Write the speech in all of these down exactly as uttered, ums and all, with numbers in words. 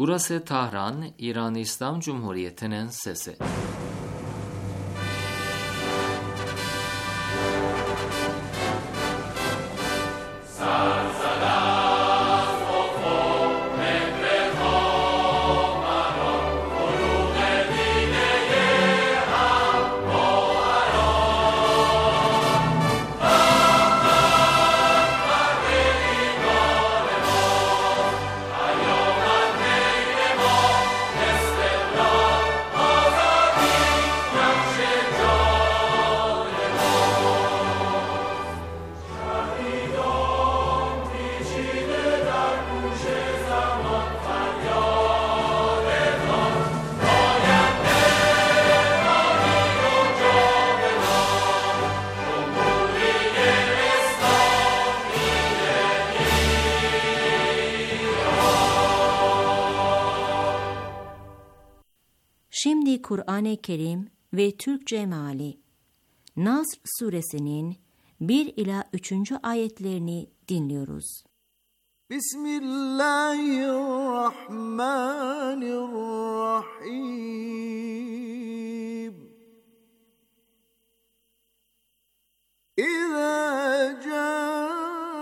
Burası Tahran, İran İslam Cumhuriyeti'nin sesi. Şimdi Kur'an-ı Kerim ve Türkçe meali. Nasr suresinin bir ila üçüncü ayetlerini dinliyoruz. Bismillahirrahmanirrahim. İzâ câ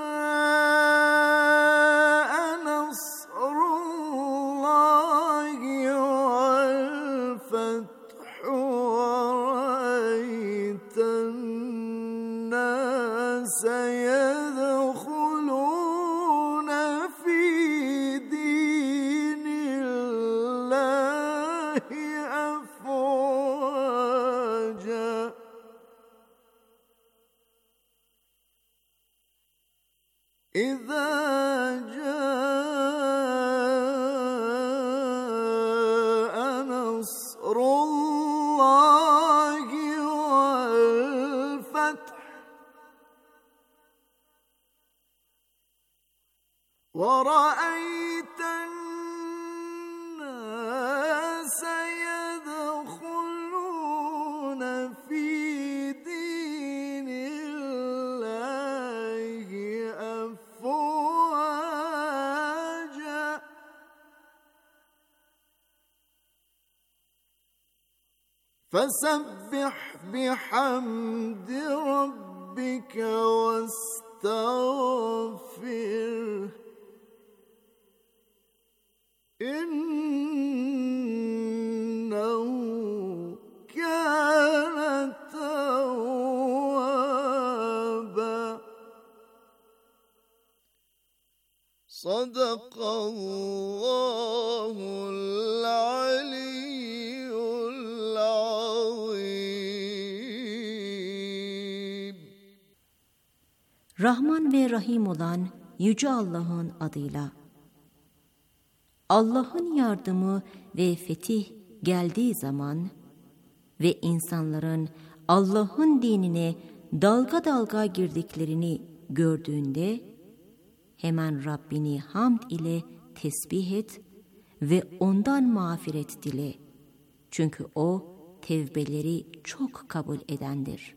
إذا جاء نصر الله والفتح ورأيت الناس يدخلون في دين الله أفواجا فسبح بحمد ربك واستغفره إنه كان توابا صدق الله العلي العظيم. Rahman ve Rahim olan Yüce Allah'ın adıyla. Allah'ın yardımı ve fetih geldiği zaman ve insanların Allah'ın dinine dalga dalga girdiklerini gördüğünde hemen Rabbini hamd ile tesbih et ve ondan mağfiret dile. Çünkü o tevbeleri çok kabul edendir.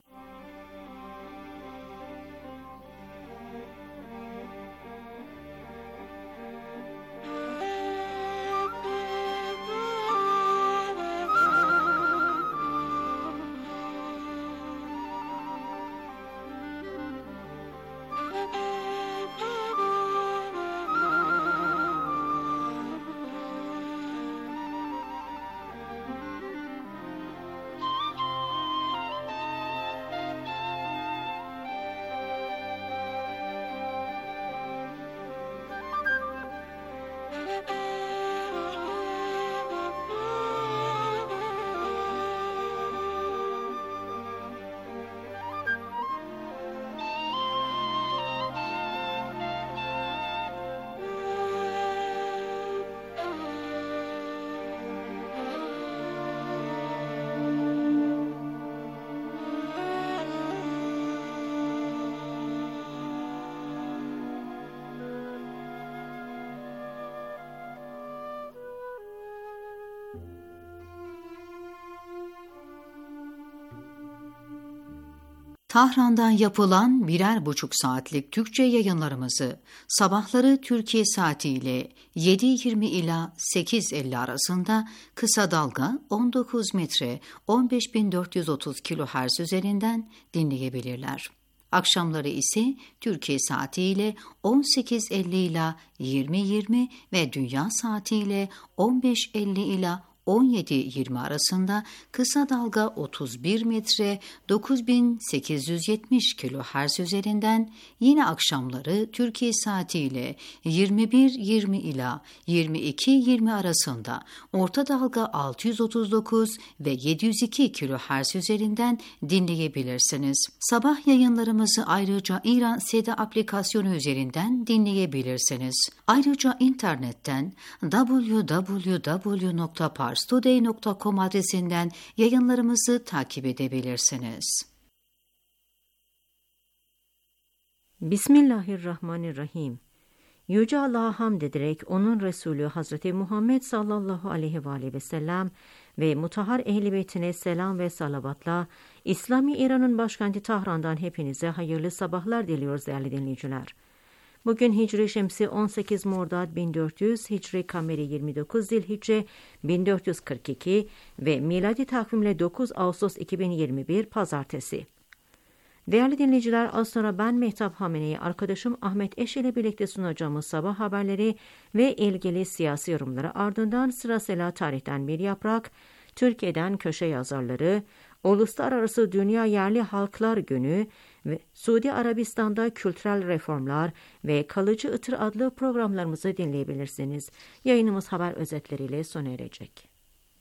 Tahran'dan yapılan birer buçuk saatlik Türkçe yayınlarımızı sabahları Türkiye saatiyle yedi yirmi ila sekiz elli arasında kısa dalga on dokuz metre on beş bin dört yüz otuz kilohertz üzerinden dinleyebilirler. Akşamları ise Türkiye saatiyle on sekiz elli ila yirmi yirmi ve dünya saatiyle on beş elli ila on yedi yirmi arasında kısa dalga otuz bir metre dokuz bin sekiz yüz yetmiş kilohertz üzerinden, yine akşamları Türkiye saatiyle yirmi bir yirmi ila yirmi iki yirmi arasında orta dalga altı yüz otuz dokuz ve yedi yüz iki kilohertz üzerinden dinleyebilirsiniz. Sabah yayınlarımızı ayrıca İran Seda aplikasyonu üzerinden dinleyebilirsiniz. Ayrıca internetten double-u double-u double-u nokta parstoday nokta com adresinden yayınlarımızı takip edebilirsiniz. Bismillahirrahmanirrahim. Yüce Allah'a hamd ederek onun Resulü Hazreti Muhammed sallallahu aleyhi ve aleyhi ve sellem ve mutahhar ehl-i beytine selam ve salavatla İslami İran'ın başkenti Tahran'dan hepinize hayırlı sabahlar diliyoruz değerli dinleyiciler. Bugün Hicri Şemsi on sekiz Mordad bin dört yüz, Hicri Kameri yirmi dokuz Zilhicce bin dört yüz kırk iki ve miladi takvimle dokuz Ağustos iki bin yirmi bir Pazartesi. Değerli dinleyiciler, az sonra ben Mehtap Hamene'yi arkadaşım Ahmet Eş ile birlikte sunacağımız sabah haberleri ve ilgili siyasi yorumları, ardından sırasıyla tarihten bir yaprak, Türkiye'den köşe yazarları, Uluslararası Dünya Yerli Halklar Günü ve Suudi Arabistan'da kültürel reformlar ve Kalıcı Itır adlı programlarımızı dinleyebilirsiniz. Yayınımız haber özetleriyle sona erecek.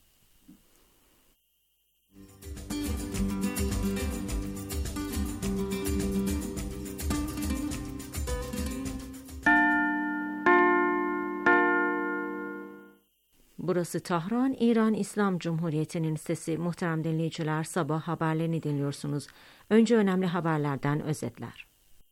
Burası Tahran, İran İslam Cumhuriyeti'nin sesi. Muhterem dinleyiciler, sabah haberlerini dinliyorsunuz. Önce önemli haberlerden özetler.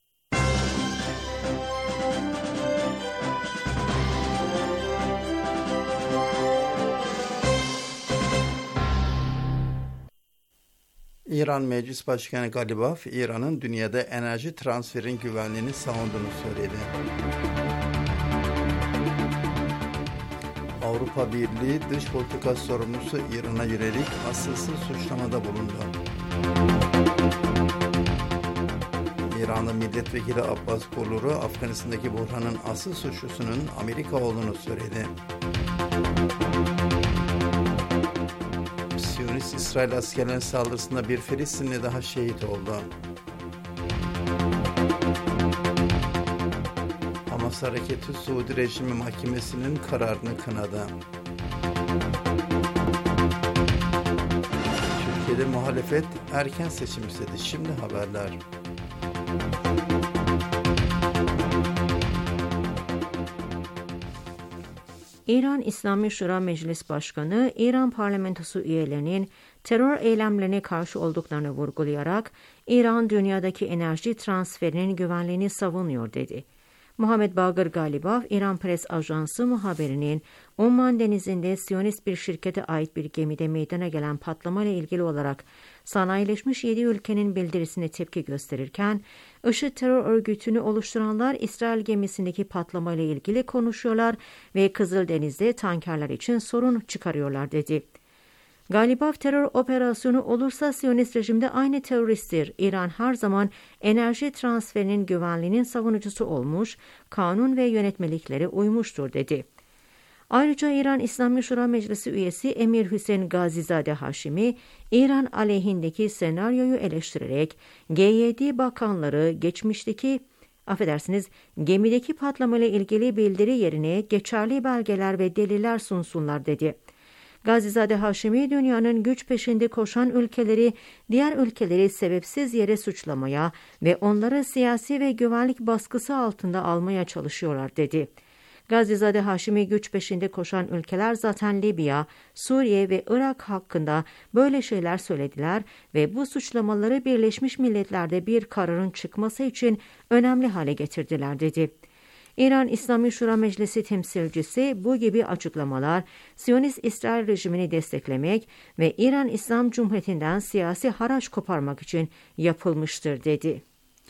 İran Meclis Başkanı Galibaf, İran'ın dünyada enerji transferin güvenliğini savunduğunu söyledi. Avrupa Birliği Dış Politika Sorumlusu İran'a yönelik asılsız suçlamada bulundu. İranlı milletvekili Abbas Boluru, Afganistan'daki buhranın asıl suçlusunun Amerika olduğunu söyledi. Siyonist İsrail askerlerinin saldırısında bir Filistinli daha şehit oldu. Hamas hareketi Suudi rejimi mahkemesinin kararını kınadı. Türkiye'de muhalefet erken seçim istedi. Şimdi haberler. İran İslami Şura Meclis Başkanı, İran parlamentosu üyelerinin terör eylemlerine karşı olduklarını vurgulayarak İran dünyadaki enerji transferinin güvenliğini savunuyor dedi. Muhammed Bagır Galibaf, İran Pres Ajansı muhabirinin Umman Denizi'nde Siyonist bir şirkete ait bir gemide meydana gelen patlamayla ilgili olarak sanayileşmiş yedi ülkenin bildirisine tepki gösterirken, IŞİD terör örgütünü oluşturanlar İsrail gemisindeki patlamayla ilgili konuşuyorlar ve Kızıldeniz'de tankerler için sorun çıkarıyorlar dedi. Galibaf, terör operasyonu olursa Siyonist rejimde aynı teröristtir. İran her zaman enerji transferinin güvenliğinin savunucusu olmuş, kanun ve yönetmeliklere uymuştur dedi. Ayrıca İran İslami Şura Meclisi üyesi Emir Hüseyin Gazizade Haşimi, İran aleyhindeki senaryoyu eleştirerek G yedi bakanları geçmişteki, affedersiniz, gemideki patlamayla ilgili bildiri yerine geçerli belgeler ve deliller sunsunlar dedi. Gazizade Haşimi, dünyanın güç peşinde koşan ülkeleri, diğer ülkeleri sebepsiz yere suçlamaya ve onları siyasi ve güvenlik baskısı altında almaya çalışıyorlar dedi. Gazizade Haşimi, güç peşinde koşan ülkeler zaten Libya, Suriye ve Irak hakkında böyle şeyler söylediler ve bu suçlamaları Birleşmiş Milletler'de bir kararın çıkması için önemli hale getirdiler dedi. İran İslami Şura Meclisi temsilcisi bu gibi açıklamalar Siyonist İsrail rejimini desteklemek ve İran İslam Cumhuriyeti'nden siyasi haraç koparmak için yapılmıştır dedi.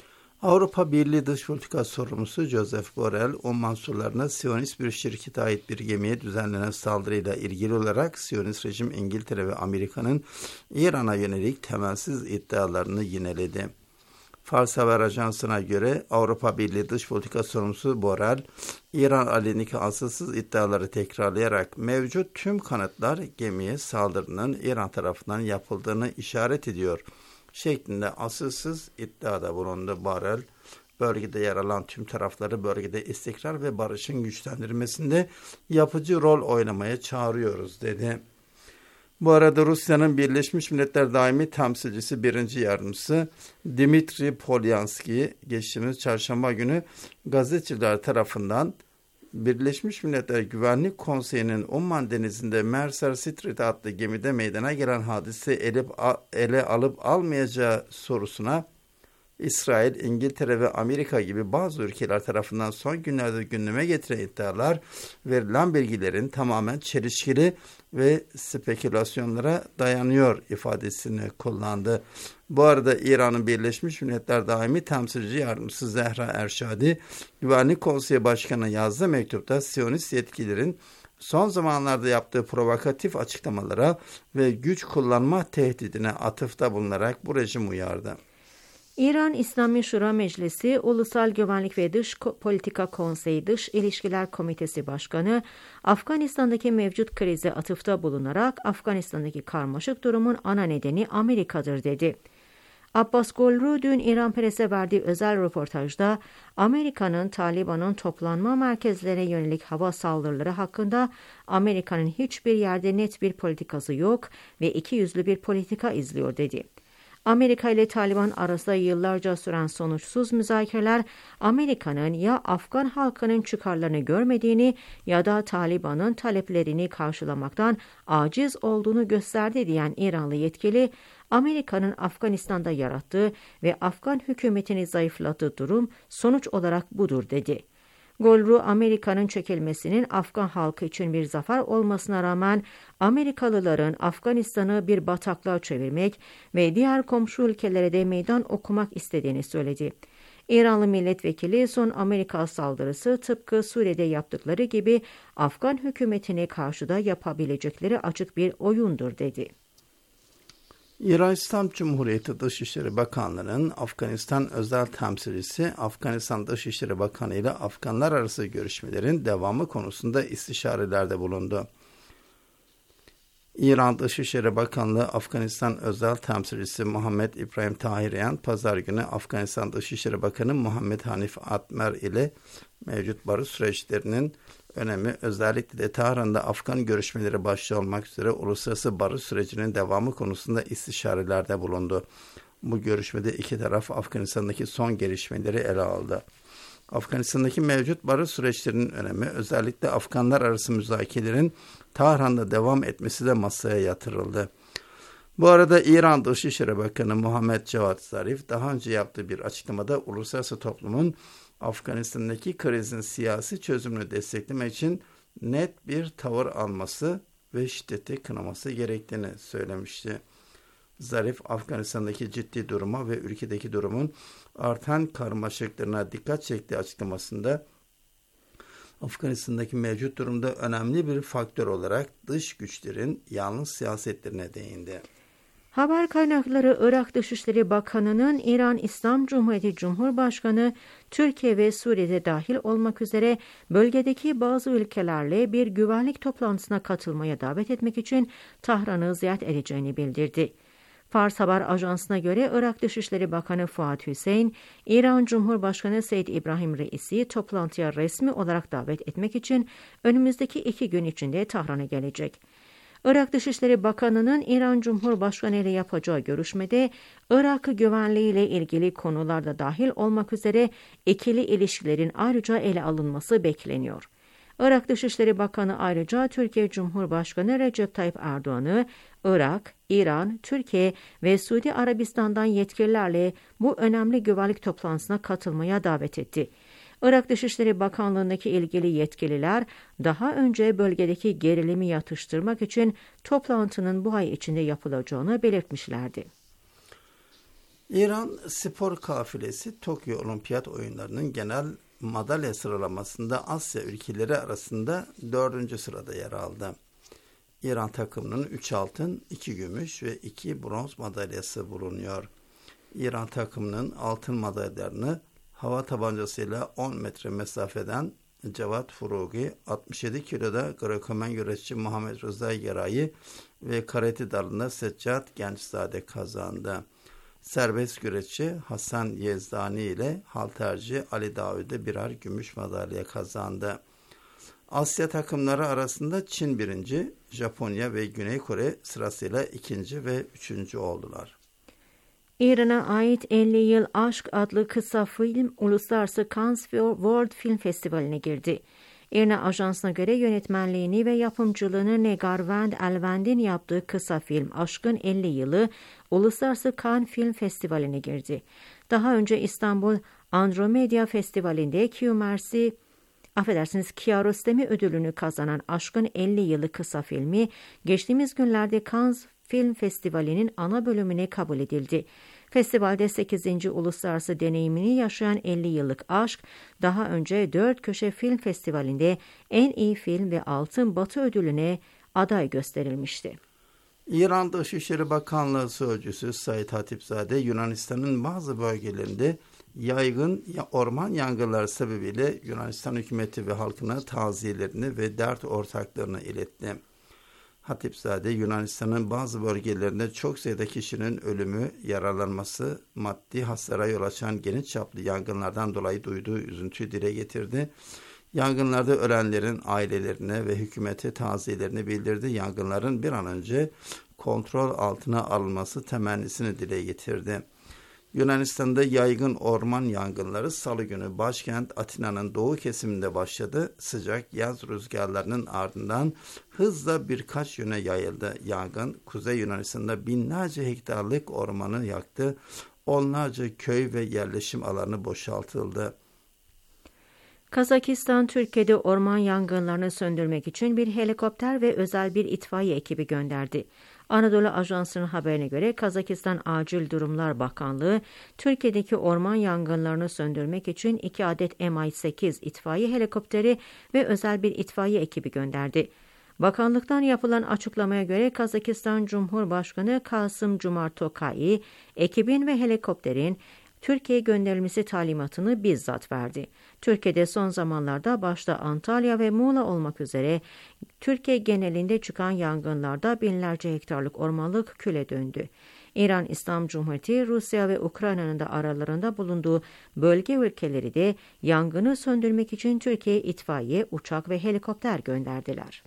Avrupa Birliği Dış Politika Sorumlusu Joseph Borrell, Oman sularına Siyonist bir şirkete ait bir gemiye düzenlenen saldırıyla ilgili olarak Siyonist rejim İngiltere ve Amerika'nın İran'a yönelik temelsiz iddialarını yineledi. Fars Haber Ajansı'na göre Avrupa Birliği Dış Politika Sorumlusu Borrell, İran aleyhindeki asılsız iddiaları tekrarlayarak mevcut tüm kanıtlar gemiye saldırının İran tarafından yapıldığını işaret ediyor şeklinde asılsız iddiada bulundu. Borrell, bölgede yer alan tüm tarafları bölgede istikrar ve barışın güçlendirilmesinde yapıcı rol oynamaya çağırıyoruz dedi. Bu arada Rusya'nın Birleşmiş Milletler Daimi Temsilcisi birinci Yardımcısı Dmitri Polyanski geçtiğimiz çarşamba günü gazeteciler tarafından Birleşmiş Milletler Güvenlik Konseyi'nin Umman Denizi'nde Mercer Street adlı gemide meydana gelen hadise ele, ele alıp almayacağı sorusuna İsrail, İngiltere ve Amerika gibi bazı ülkeler tarafından son günlerde gündeme getiren iddialar verilen bilgilerin tamamen çelişkili ve spekülasyonlara dayanıyor ifadesini kullandı. Bu arada İran'ın Birleşmiş Milletler Daimi Temsilci Yardımcısı Zehra Erşadi, Güvenlik Konseyi Başkanı'na yazdığı mektupta Siyonist yetkililerin son zamanlarda yaptığı provokatif açıklamalara ve güç kullanma tehdidine atıfta bulunarak bu rejim uyardı. İran İslami Şura Meclisi, Ulusal Güvenlik ve Dış Politika Konseyi Dış İlişkiler Komitesi Başkanı, Afganistan'daki mevcut krize atıfta bulunarak Afganistan'daki karmaşık durumun ana nedeni Amerika'dır dedi. Abbas Golru dün İran Press'e verdiği özel röportajda Amerika'nın Taliban'ın toplanma merkezlerine yönelik hava saldırıları hakkında Amerika'nın hiçbir yerde net bir politikası yok ve ikiyüzlü bir politika izliyor dedi. Amerika ile Taliban arasında yıllarca süren sonuçsuz müzakereler Amerika'nın ya Afgan halkının çıkarlarını görmediğini ya da Taliban'ın taleplerini karşılamaktan aciz olduğunu gösterdi diyen İranlı yetkili, Amerika'nın Afganistan'da yarattığı ve Afgan hükümetini zayıflattığı durum sonuç olarak budur dedi. Golru, Amerika'nın çekilmesinin Afgan halkı için bir zafer olmasına rağmen Amerikalıların Afganistan'ı bir bataklığa çevirmek ve diğer komşu ülkelere de meydan okumak istediğini söyledi. İranlı milletvekili son Amerika saldırısı tıpkı Suriye'de yaptıkları gibi Afgan hükümetine karşı da yapabilecekleri açık bir oyundur dedi. İran İslam Cumhuriyeti Dışişleri Bakanlığı'nın Afganistan özel temsilcisi Afganistan Dışişleri Bakanı ile Afganlar arası görüşmelerin devamı konusunda istişarelerde bulundu. İran Dışişleri Bakanlığı Afganistan özel temsilcisi Muhammed İbrahim Tahiryan, pazar günü Afganistan Dışişleri Bakanı Muhammed Hanif Atmer ile mevcut barış süreçlerinin önemi, özellikle de Tahran'da Afgan görüşmeleri başta olmak üzere uluslararası barış sürecinin devamı konusunda istişarelerde bulundu. Bu görüşmede iki taraf Afganistan'daki son gelişmeleri ele aldı. Afganistan'daki mevcut barış süreçlerinin önemi, özellikle Afganlar arası müzakerelerin Tahran'da devam etmesi de masaya yatırıldı. Bu arada İran Dışişleri Bakanı Muhammed Cevat Zarif daha önce yaptığı bir açıklamada uluslararası toplumun Afganistan'daki krizin siyasi çözümünü desteklemek için net bir tavır alması ve şiddeti kınaması gerektiğini söylemişti. Zarif, Afganistan'daki ciddi duruma ve ülkedeki durumun artan karmaşıklığına dikkat çektiği açıklamasında Afganistan'daki mevcut durumda önemli bir faktör olarak dış güçlerin yanlış siyasetlerine değindi. Haber kaynakları Irak Dışişleri Bakanı'nın İran İslam Cumhuriyeti Cumhurbaşkanı Türkiye ve Suriye'de dahil olmak üzere bölgedeki bazı ülkelerle bir güvenlik toplantısına katılmaya davet etmek için Tahran'ı ziyaret edeceğini bildirdi. Fars Haber Ajansı'na göre Irak Dışişleri Bakanı Fuat Hüseyin, İran Cumhurbaşkanı Seyyid İbrahim Reis'i toplantıya resmi olarak davet etmek için önümüzdeki iki gün içinde Tahran'a gelecek. Irak Dışişleri Bakanı'nın İran Cumhurbaşkanı ile yapacağı görüşmede Irak güvenliği ile ilgili konularda dahil olmak üzere ikili ilişkilerin ayrıca ele alınması bekleniyor. Irak Dışişleri Bakanı ayrıca Türkiye Cumhurbaşkanı Recep Tayyip Erdoğan'ı Irak, İran, Türkiye ve Suudi Arabistan'dan yetkililerle bu önemli güvenlik toplantısına katılmaya davet etti. Irak Dışişleri Bakanlığı'ndaki ilgili yetkililer daha önce bölgedeki gerilimi yatıştırmak için toplantının bu ay içinde yapılacağını belirtmişlerdi. İran spor kafilesi Tokyo Olimpiyat Oyunları'nın genel madalya sıralamasında Asya ülkeleri arasında dördüncü sırada yer aldı. İran takımının üç altın, iki gümüş ve iki bronz madalyası bulunuyor. İran takımının altın madalyalarını hava tabancasıyla on metre mesafeden Cevat Furugi, altmış yedi kiloda Greco-Romen güreşçi Muhammed Rıza Gerayi ve karate dalında Seccat Gençzade kazandı. Serbest güreşçi Hasan Yezdani ile halterci Ali Davud'e birer gümüş madalya kazandı. Asya takımları arasında Çin birinci, Japonya ve Güney Kore sırasıyla ikinci ve üçüncü oldular. İran'a ait elli Yıl Aşk adlı kısa film Uluslararası Cannes World Film Festivali'ne girdi. İRNA Ajansı'na göre yönetmenliğini ve yapımcılığını Negarvend Elvend'in yaptığı kısa film Aşkın elli Yılı Uluslararası Cannes Film Festivali'ne girdi. Daha önce İstanbul Andromeda Festivali'nde Q-Mercy, affedersiniz Kiarostami ödülünü kazanan Aşkın elli Yılı kısa filmi geçtiğimiz günlerde Cannes Film Festivali'nin ana bölümüne kabul edildi. Festivalde sekizinci uluslararası deneyimini yaşayan elli yıllık aşk, daha önce Dört Köşe Film Festivali'nde en iyi film ve Altın Batı ödülüne aday gösterilmişti. İran Dışişleri Bakanlığı Sözcüsü Said Hatipzade, Yunanistan'ın bazı bölgelerinde yaygın orman yangınları sebebiyle Yunanistan hükümeti ve halkına taziyelerini ve dert ortaklarını iletti. Hatipzade, Yunanistan'ın bazı bölgelerinde çok sayıda kişinin ölümü, yaralanması, maddi hasara yol açan geniş çaplı yangınlardan dolayı duyduğu üzüntüyü dile getirdi. Yangınlarda ölenlerin ailelerine ve hükümete taziyelerini bildirdi. Yangınların bir an önce kontrol altına alınması temennisini dile getirdi. Yunanistan'da yaygın orman yangınları Salı günü başkent Atina'nın doğu kesiminde başladı. Sıcak yaz rüzgarlarının ardından hızla birkaç yöne yayıldı. Yangın Kuzey Yunanistan'da binlerce hektarlık ormanı yaktı. Onlarca köy ve yerleşim alanı boşaltıldı. Kazakistan, Türkiye'de orman yangınlarını söndürmek için bir helikopter ve özel bir itfaiye ekibi gönderdi. Anadolu Ajansı'nın haberine göre Kazakistan Acil Durumlar Bakanlığı, Türkiye'deki orman yangınlarını söndürmek için iki adet M I sekiz itfaiye helikopteri ve özel bir itfaiye ekibi gönderdi. Bakanlıktan yapılan açıklamaya göre Kazakistan Cumhurbaşkanı Kasım-Jomart Tokayi, ekibin ve helikopterin Türkiye'ye gönderilmesi talimatını bizzat verdi. Türkiye'de son zamanlarda başta Antalya ve Muğla olmak üzere Türkiye genelinde çıkan yangınlarda binlerce hektarlık ormanlık küle döndü. İran İslam Cumhuriyeti, Rusya ve Ukrayna'nın da aralarında bulunduğu bölge ülkeleri de yangını söndürmek için Türkiye'ye itfaiye, uçak ve helikopter gönderdiler.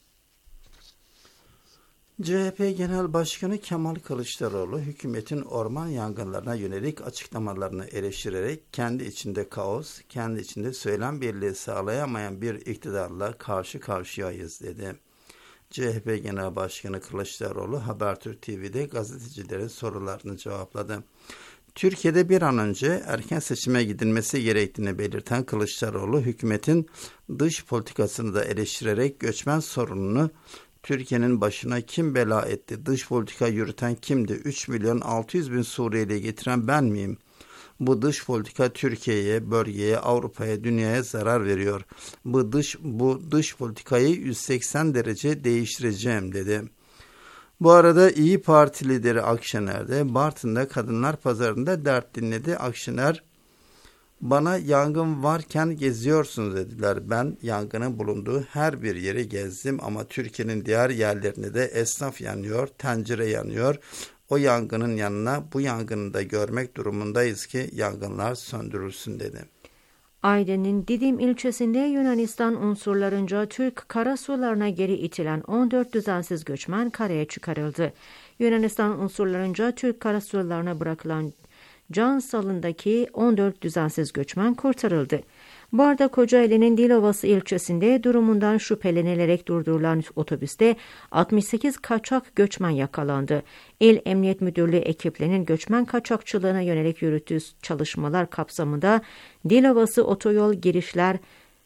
C H P Genel Başkanı Kemal Kılıçdaroğlu, hükümetin orman yangınlarına yönelik açıklamalarını eleştirerek kendi içinde kaos, kendi içinde söylem birliği sağlayamayan bir iktidarla karşı karşıyayız dedi. C H P Genel Başkanı Kılıçdaroğlu, Habertürk T V'de gazetecilerin sorularını cevapladı. Türkiye'de bir an önce erken seçime gidilmesi gerektiğini belirten Kılıçdaroğlu, hükümetin dış politikasını da eleştirerek göçmen sorununu Türkiye'nin başına kim bela etti? Dış politika yürüten kimdi? üç milyon altı yüz bin Suriyeli'yi getiren ben miyim? Bu dış politika Türkiye'ye, bölgeye, Avrupa'ya, dünyaya zarar veriyor. Bu dış bu dış politikayı yüz seksen derece değiştireceğim dedi. Bu arada İyi Parti lideri Akşener de Bartın'da Kadınlar Pazarı'nda dert dinledi. Akşener, bana yangın varken geziyorsunuz dediler. Ben yangının bulunduğu her bir yeri gezdim ama Türkiye'nin diğer yerlerinde de esnaf yanıyor, tencere yanıyor. O yangının yanına bu yangını da görmek durumundayız ki yangınlar söndürülsün dedi. Aydın'ın Didim ilçesinde Yunanistan unsurlarınca Türk karasularına geri itilen on dört düzensiz göçmen karaya çıkarıldı. Yunanistan unsurlarınca Türk karasularına bırakılan Can Salı'ndaki on dört düzensiz göçmen kurtarıldı. Bu arada Kocaeli'nin Dilovası ilçesinde durumundan şüphelenilerek durdurulan otobüste altmış sekiz kaçak göçmen yakalandı. İl Emniyet Müdürlüğü ekiplerinin göçmen kaçakçılığına yönelik yürüttüğü çalışmalar kapsamında Dilovası otoyol girişler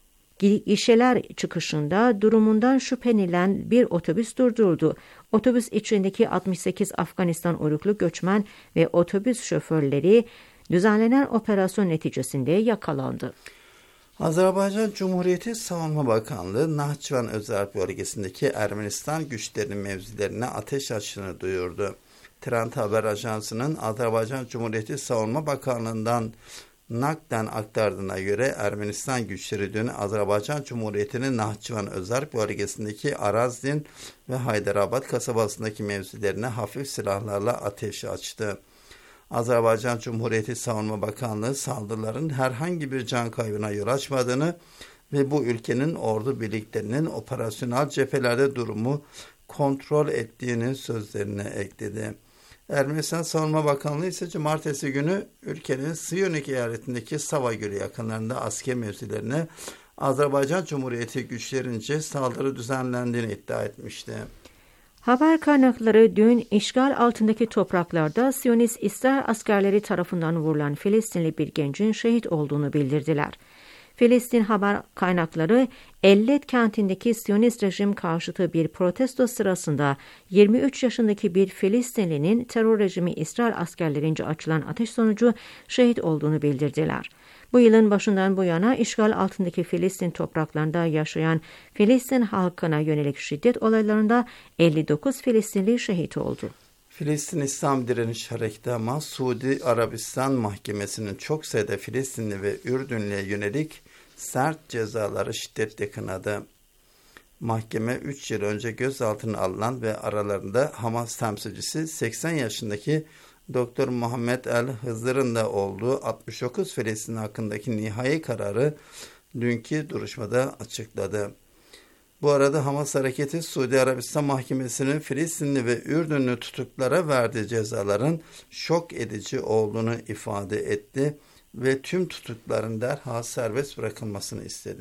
gişeler çıkışında durumundan şüphelenilen bir otobüs durduruldu. Otobüs içindeki altmış sekiz Afganistan uyruklu göçmen ve otobüs şoförleri düzenlenen operasyon neticesinde yakalandı. Azerbaycan Cumhuriyeti Savunma Bakanlığı, Nahçıvan Özerk bölgesindeki Ermenistan güçlerinin mevzilerine ateş açtığını duyurdu. Trend Haber Ajansı'nın Azerbaycan Cumhuriyeti Savunma Bakanlığı'ndan naklen aktardığına göre Ermenistan güçleri dün Azerbaycan Cumhuriyeti'nin Nahçıvan Özerk bölgesindeki Arazdin ve Haydarabad kasabasındaki mevzilerine hafif silahlarla ateş açtı. Azerbaycan Cumhuriyeti Savunma Bakanlığı saldırıların herhangi bir can kaybına yol açmadığını ve bu ülkenin ordu birliklerinin operasyonel cephelerde durumu kontrol ettiğini sözlerine ekledi. Ermenistan Savunma Bakanlığı ise cumartesi günü ülkenin Siyonik eyaletindeki Sava Gölü yakınlarında asker mevzilerine Azerbaycan Cumhuriyeti güçlerince saldırı düzenlendiğini iddia etmişti. Haber kaynakları dün işgal altındaki topraklarda Siyonist İsrail askerleri tarafından vurulan Filistinli bir gencin şehit olduğunu bildirdiler. Filistin haber kaynakları Ellet kentindeki Siyonist rejim karşıtı bir protesto sırasında yirmi üç yaşındaki bir Filistinlinin terör rejimi İsrail askerlerince açılan ateş sonucu şehit olduğunu bildirdiler. Bu yılın başından bu yana işgal altındaki Filistin topraklarında yaşayan Filistin halkına yönelik şiddet olaylarında elli dokuz Filistinli şehit oldu. Filistin İslam Direniş Hareketi ama Suudi Arabistan Mahkemesi'nin çok sayıda Filistinli ve Ürdünlü'ye yönelik sert cezaları şiddetle kınadı. Mahkeme üç yıl önce gözaltına alınan ve aralarında Hamas temsilcisi seksen yaşındaki Doktor Muhammed El Hızır'ın da olduğu altmış dokuz Filistin hakkındaki nihai kararı dünkü duruşmada açıkladı. Bu arada Hamas hareketi Suudi Arabistan Mahkemesi'nin Filistinli ve Ürdünlü tutuklara verdiği cezaların şok edici olduğunu ifade etti ve tüm tutukların derhal serbest bırakılmasını istedi.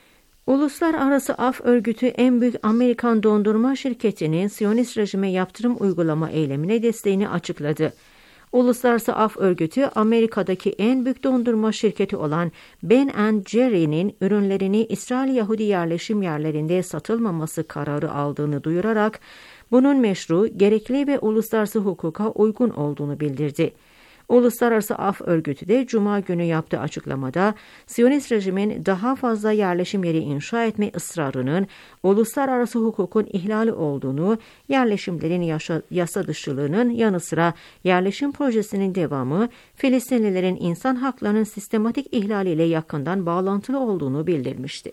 Uluslararası Af Örgütü en büyük Amerikan dondurma şirketinin Siyonist rejime yaptırım uygulama eylemine desteğini açıkladı. Uluslararası Af Örgütü, Amerika'daki en büyük dondurma şirketi olan Ben and Jerry'nin ürünlerini İsrail Yahudi yerleşim yerlerinde satılmaması kararı aldığını duyurarak bunun meşru, gerekli ve uluslararası hukuka uygun olduğunu bildirdi. Uluslararası Af Örgütü de Cuma günü yaptığı açıklamada Siyonist rejimin daha fazla yerleşim yeri inşa etme ısrarının uluslararası hukukun ihlali olduğunu, yerleşimlerin yaşa, yasa dışılığının yanı sıra yerleşim projesinin devamı Filistinlilerin insan haklarının sistematik ihlaliyle yakından bağlantılı olduğunu bildirmişti.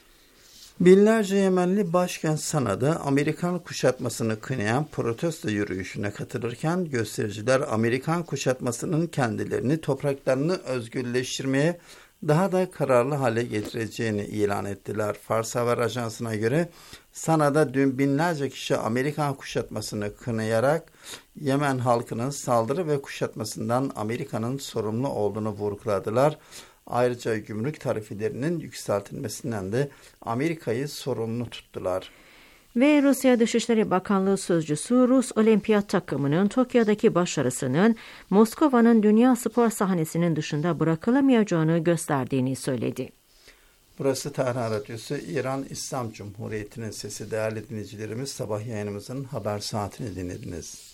Binlerce Yemenli başkent Sana'da Amerikan kuşatmasını kınayan protesto yürüyüşüne katılırken göstericiler Amerikan kuşatmasının kendilerini, topraklarını özgürleştirmeye daha da kararlı hale getireceğini ilan ettiler. Fars Haber Ajansı'na göre Sana'da dün binlerce kişi Amerikan kuşatmasını kınayarak Yemen halkının saldırı ve kuşatmasından Amerika'nın sorumlu olduğunu vurguladılar. Ayrıca gümrük tarifelerinin yükseltilmesinden de Amerika'yı sorumlu tuttular. Ve Rusya Dışişleri Bakanlığı Sözcüsü Rus olimpiyat takımının Tokyo'daki başarısının Moskova'nın dünya spor sahnesinin dışında bırakılamayacağını gösterdiğini söyledi. Burası Tahran Radyosu, İran İslam Cumhuriyeti'nin sesi. Değerli dinleyicilerimiz, sabah yayınımızın haber saatini dinlediniz.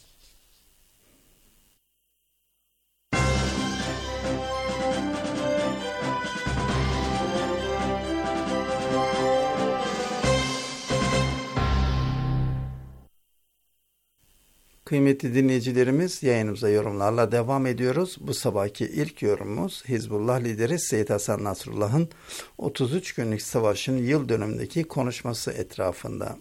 Kıymetli dinleyicilerimiz, yayınımıza yorumlarla devam ediyoruz. Bu sabahki ilk yorumumuz Hizbullah lideri Seyyid Hasan Nasrullah'ın otuz üç günlük savaşın yıl dönümündeki konuşması etrafında.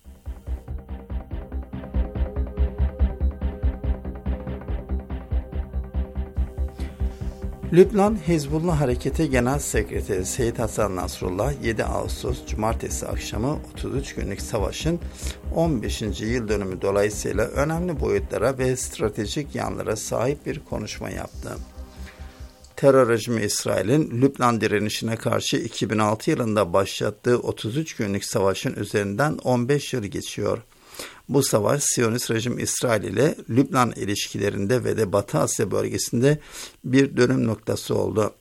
Lübnan Hizbullah Hareketi Genel Sekreteri Seyyid Hasan Nasrullah yedi Ağustos Cumartesi akşamı otuz üç günlük savaşın on beşinci yıl dönümü dolayısıyla önemli boyutlara ve stratejik yanlara sahip bir konuşma yaptı. terör rejimi İsrail'in Lübnan direnişine karşı iki bin altı yılında başlattığı otuz üç günlük savaşın üzerinden on beş yıl geçiyor. Bu savaş Siyonist rejim İsrail ile Lübnan ilişkilerinde ve de Batı Asya bölgesinde bir dönüm noktası oldu.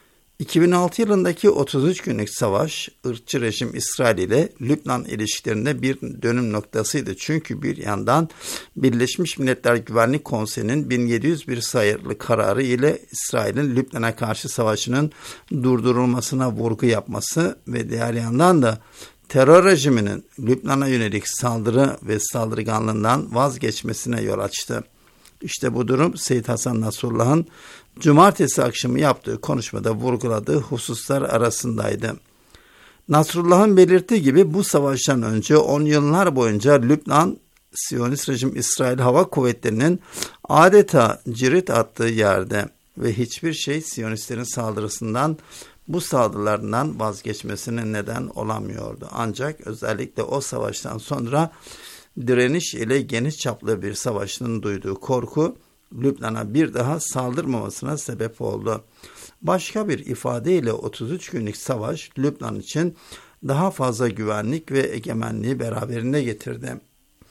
iki bin altı yılındaki otuz üç günlük savaş, ırkçı rejim İsrail ile Lübnan ilişkilerinde bir dönüm noktasıydı. Çünkü bir yandan Birleşmiş Milletler Güvenlik Konseyi'nin bin yedi yüz bir sayılı kararı ile İsrail'in Lübnan'a karşı savaşının durdurulmasına vurgu yapması ve diğer yandan da terör rejiminin Lübnan'a yönelik saldırı ve saldırganlığından vazgeçmesine yol açtı. İşte bu durum Seyyid Hasan Nasrullah'ın cumartesi akşamı yaptığı konuşmada vurguladığı hususlar arasındaydı. Nasrullah'ın belirttiği gibi bu savaştan önce on yıllar boyunca Lübnan, Siyonist rejim İsrail Hava Kuvvetleri'nin adeta cirit attığı yerde ve hiçbir şey Siyonistlerin saldırısından, bu saldırılarından vazgeçmesine neden olamıyordu. Ancak özellikle o savaştan sonra direniş ile geniş çaplı bir savaşın duyduğu korku, Lübnan'a bir daha saldırmamasına sebep oldu. Başka bir ifadeyle otuz üç günlük savaş Lübnan için daha fazla güvenlik ve egemenliği beraberinde getirdi.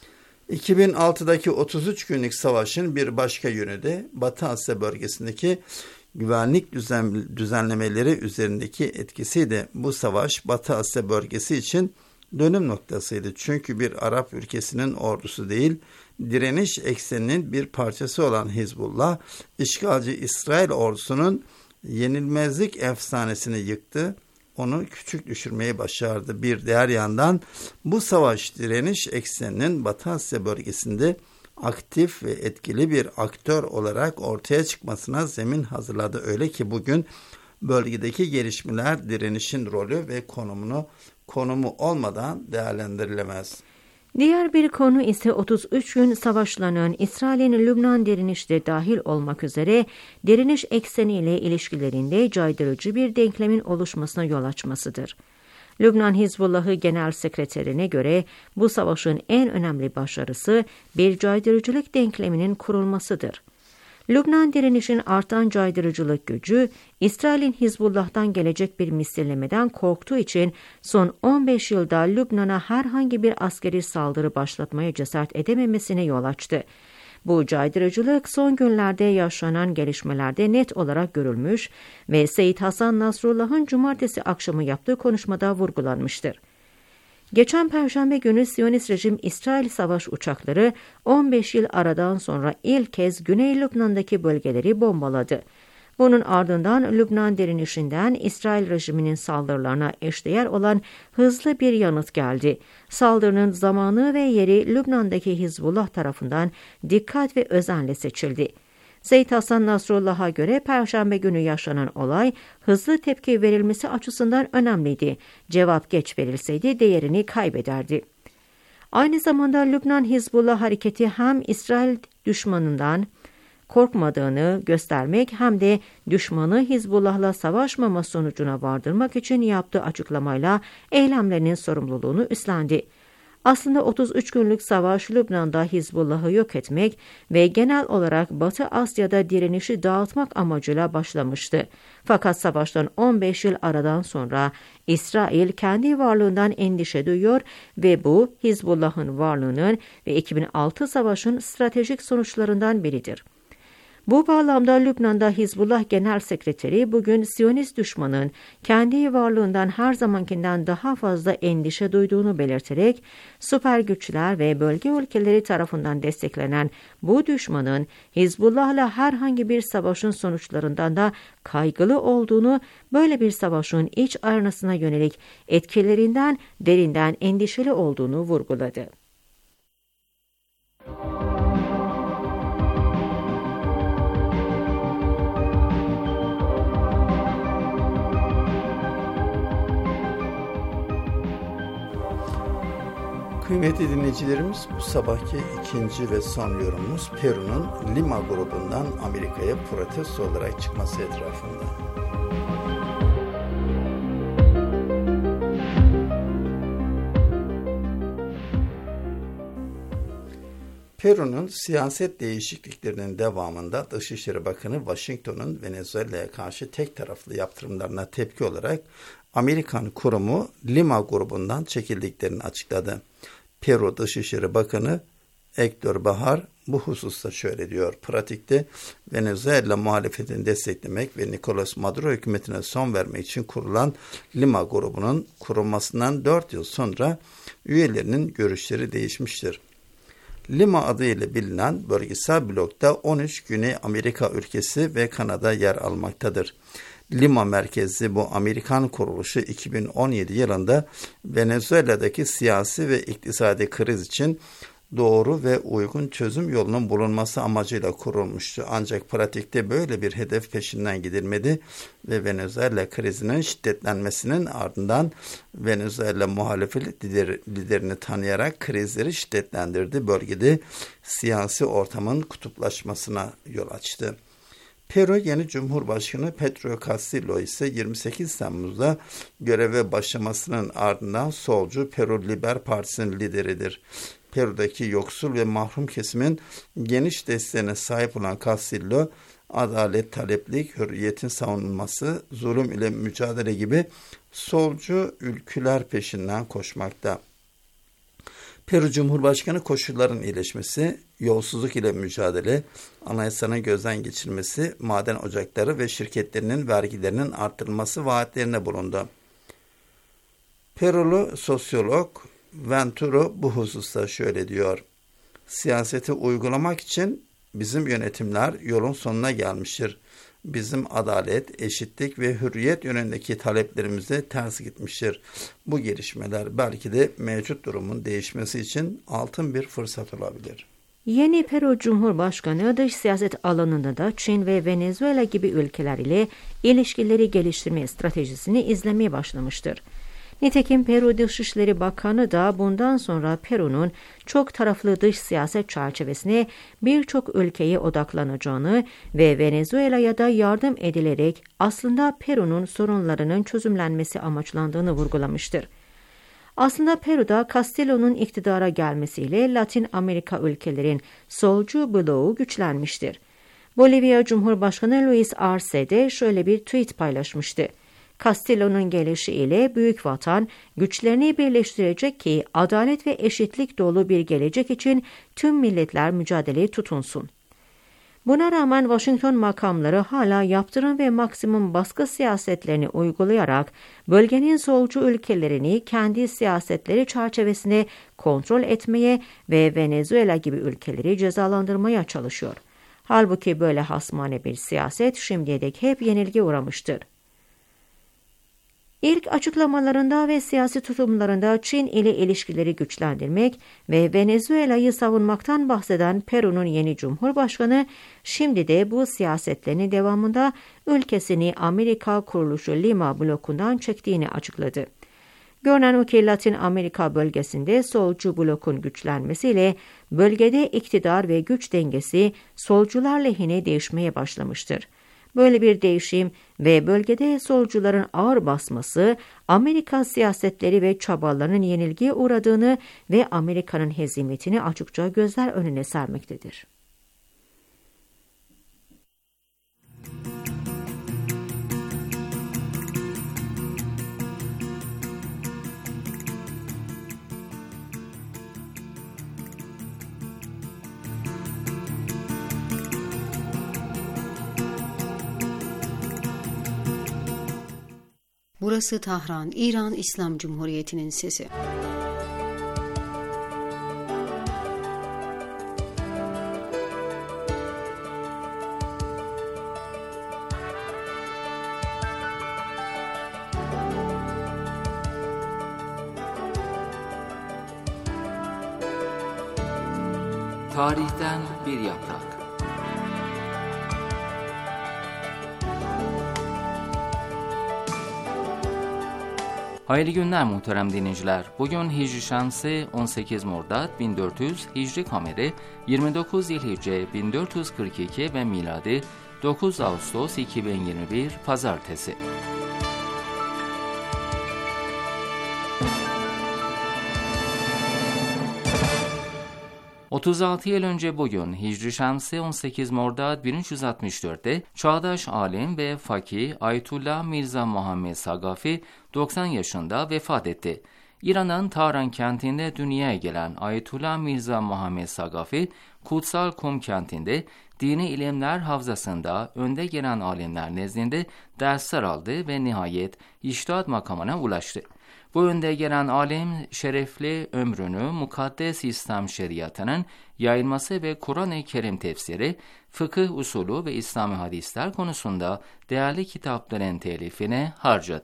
iki bin altıdaki otuz üç günlük savaşın bir başka yönü de Batı Asya bölgesindeki güvenlik düzen, düzenlemeleri üzerindeki etkisiydi. Bu savaş Batı Asya bölgesi için dönüm noktasıydı. Çünkü bir Arap ülkesinin ordusu değil, direniş ekseninin bir parçası olan Hizbullah, işgalci İsrail ordusunun yenilmezlik efsanesini yıktı, onu küçük düşürmeyi başardı. Bir diğer yandan bu savaş direniş ekseninin Batı Asya bölgesinde aktif ve etkili bir aktör olarak ortaya çıkmasına zemin hazırladı. Öyle ki bugün bölgedeki gelişmeler direnişin rolü ve konumunu konumu olmadan değerlendirilemez. Diğer bir konu ise otuz üç gün savaşlanan İsrail'in Lübnan direnişi de dahil olmak üzere direniş ekseniyle ilişkilerinde caydırıcı bir denklemin oluşmasına yol açmasıdır. Lübnan Hizbullahı Genel Sekreterine göre bu savaşın en önemli başarısı bir caydırıcılık denkleminin kurulmasıdır. Lübnan direnişin artan caydırıcılık gücü, İsrail'in Hizbullah'tan gelecek bir misillemeden korktuğu için son on beş yılda Lübnan'a herhangi bir askeri saldırı başlatmaya cesaret edememesine yol açtı. Bu caydırıcılık son günlerde yaşanan gelişmelerde net olarak görülmüş ve Seyyid Hasan Nasrullah'ın cumartesi akşamı yaptığı konuşmada vurgulanmıştır. Geçen Perşembe günü Siyonist rejim İsrail savaş uçakları on beş yıl aradan sonra ilk kez Güney Lübnan'daki bölgeleri bombaladı. Bunun ardından Lübnan direnişinden İsrail rejiminin saldırılarına eşdeğer olan hızlı bir yanıt geldi. Saldırının zamanı ve yeri Lübnan'daki Hizbullah tarafından dikkat ve özenle seçildi. Seyyid Hasan Nasrullah'a göre Perşembe günü yaşanan olay hızlı tepki verilmesi açısından önemliydi. Cevap geç verilseydi değerini kaybederdi. Aynı zamanda Lübnan Hizbullah hareketi hem İsrail düşmanından korkmadığını göstermek hem de düşmanı Hizbullah'la savaşmama sonucuna vardırmak için yaptığı açıklamayla eylemlerinin sorumluluğunu üstlendi. Aslında otuz üç günlük savaş Lübnan'da Hizbullah'ı yok etmek ve genel olarak Batı Asya'da direnişi dağıtmak amacıyla başlamıştı. Fakat savaştan on beş yıl aradan sonra İsrail kendi varlığından endişe duyuyor ve bu Hizbullah'ın varlığının ve iki bin altı savaşın stratejik sonuçlarından biridir. Bu bağlamda Lübnan'da Hizbullah Genel Sekreteri bugün Siyonist düşmanın kendi varlığından her zamankinden daha fazla endişe duyduğunu belirterek süper güçler ve bölge ülkeleri tarafından desteklenen bu düşmanın Hizbullah'la herhangi bir savaşın sonuçlarından da kaygılı olduğunu, böyle bir savaşın iç aranasına yönelik etkilerinden derinden endişeli olduğunu vurguladı. Kıymetli dinleyicilerimiz, bu sabahki ikinci ve son yorumumuz Peru'nun Lima grubundan Amerika'ya protesto olarak çıkması etrafında. Peru'nun siyaset değişikliklerinin devamında Dışişleri Bakanı Washington'un Venezuela'ya karşı tek taraflı yaptırımlarına tepki olarak Amerikan kurumu Lima grubundan çekildiklerini açıkladı. Peru Dışişleri Bakanı Héctor Bahar bu hususta şöyle diyor: pratikte Venezuela muhalefetini desteklemek ve Nicolas Maduro hükümetine son vermek için kurulan Lima grubunun kurulmasından dört yıl sonra üyelerinin görüşleri değişmiştir. Lima adıyla bilinen bölgesel blokta on üç Güney Amerika ülkesi ve Kanada yer almaktadır. Lima merkezli bu Amerikan kuruluşu iki bin on yedi yılında Venezuela'daki siyasi ve iktisadi kriz için doğru ve uygun çözüm yolunun bulunması amacıyla kurulmuştu. Ancak pratikte böyle bir hedef peşinden gidilmedi ve Venezuela krizinin şiddetlenmesinin ardından Venezuela muhalefet lider, liderini tanıyarak krizleri şiddetlendirdi. Bölgede siyasi ortamın kutuplaşmasına yol açtı. Peru yeni Cumhurbaşkanı Pedro Castillo ise yirmi sekiz Temmuz'da göreve başlamasının ardından solcu Peru Liber Partisi'nin lideridir. Peru'daki yoksul ve mahrum kesimin geniş desteğine sahip olan Castillo, adalet, taleplik, hürriyetin savunulması, zulüm ile mücadele gibi solcu ülküler peşinden koşmakta. Peru Cumhurbaşkanı koşulların iyileşmesi, yolsuzluk ile mücadele, anayasanın gözden geçirilmesi, maden ocakları ve şirketlerinin vergilerinin artırılması vaatlerine bulundu. Perulu sosyolog Venturo bu hususta şöyle diyor: siyaseti uygulamak için bizim yönetimler yolun sonuna gelmiştir. Bizim adalet, eşitlik ve hürriyet yönündeki taleplerimize ters gitmiştir. Bu gelişmeler belki de mevcut durumun değişmesi için altın bir fırsat olabilir. Yeni Peru Cumhurbaşkanı dış siyaset alanında da Çin ve Venezuela gibi ülkeler ile ilişkileri geliştirme stratejisini izlemeye başlamıştır. Nitekim Peru Dışişleri Bakanı da bundan sonra Peru'nun çok taraflı dış siyaset çerçevesine birçok ülkeye odaklanacağını ve Venezuela'ya da yardım edilerek aslında Peru'nun sorunlarının çözümlenmesi amaçlandığını vurgulamıştır. Aslında Peru'da Castillo'nun iktidara gelmesiyle Latin Amerika ülkelerin solcu bloğu güçlenmiştir. Bolivya Cumhurbaşkanı Luis Arce de şöyle bir tweet paylaşmıştı: Castillo'nun gelişiyle büyük vatan güçlerini birleştirecek ki adalet ve eşitlik dolu bir gelecek için tüm milletler mücadeleye tutunsun. Buna rağmen Washington makamları hala yaptırım ve maksimum baskı siyasetlerini uygulayarak bölgenin solcu ülkelerini kendi siyasetleri çerçevesinde kontrol etmeye ve Venezuela gibi ülkeleri cezalandırmaya çalışıyor. Halbuki böyle hasmane bir siyaset şimdiye dek hep yenilgi uğramıştır. İlk açıklamalarında ve siyasi tutumlarında Çin ile ilişkileri güçlendirmek ve Venezuela'yı savunmaktan bahseden Peru'nun yeni Cumhurbaşkanı, şimdi de bu siyasetlerinin devamında ülkesini Amerika kuruluşu Lima blokundan çektiğini açıkladı. Görünen o ki Latin Amerika bölgesinde solcu blokun güçlenmesiyle bölgede iktidar ve güç dengesi solcular lehine değişmeye başlamıştır. Böyle bir değişim ve bölgede solcuların ağır basması, Amerika siyasetleri ve çabalarının yenilgiye uğradığını ve Amerika'nın hezimetini açıkça gözler önüne sermektedir. Burası Tahran, İran İslam Cumhuriyeti'nin sesi. Tarihten bir yaprak. Hayırlı günler muhterem dinleyiciler. Bugün Hicri Şansı on sekiz Mordad bin dört yüz, Hicri Kameri yirmi dokuz Zilhicce bin dört yüz kırk iki ve miladi dokuz Ağustos iki bin yirmi bir Pazartesi. otuz altı yıl önce bugün Hicri Şemsi on sekiz Mordad bin üç yüz altmış dört'te çağdaş alim ve fakih Ayetullah Mirza Muhammed Sagafi doksan yaşında vefat etti. İran'ın Tahran kentinde dünyaya gelen Ayetullah Mirza Muhammed Sagafi, Kutsal Kum kentinde dini ilimler havzasında önde gelen alimler nezdinde dersler aldı ve nihayet içtihat makamına ulaştı. Bu önde gelen alim, şerefli ömrünü mukaddes İslam şeriatının yayılması ve Kur'an-ı Kerim tefsiri, fıkıh usulü ve İslami hadisler konusunda değerli kitapların telifine harcadı.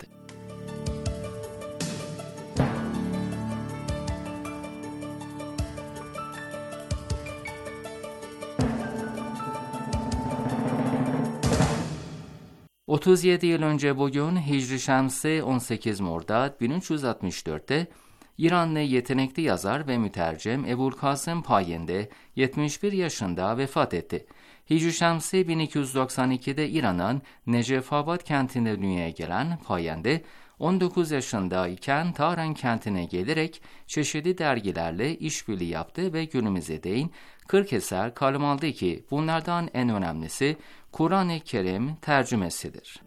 otuz yedi yıl önce bugün Hicri Şemsi on sekiz Mordad bin üç yüz altmış dört'te İranlı yetenekli yazar ve mütercim Ebu'l-Kasım Payindi yetmiş bir yaşında vefat etti. Hicri Şemsi bin iki yüz doksan iki'de İran'ın Necefabad kentinde dünyaya gelen Payindi, on dokuz yaşındayken Tahran kentine gelerek çeşitli dergilerle işbirliği yaptı ve günümüze değin kırk eser kalem aldı ki bunlardan en önemlisi Kur'an-ı Kerim tercümesidir.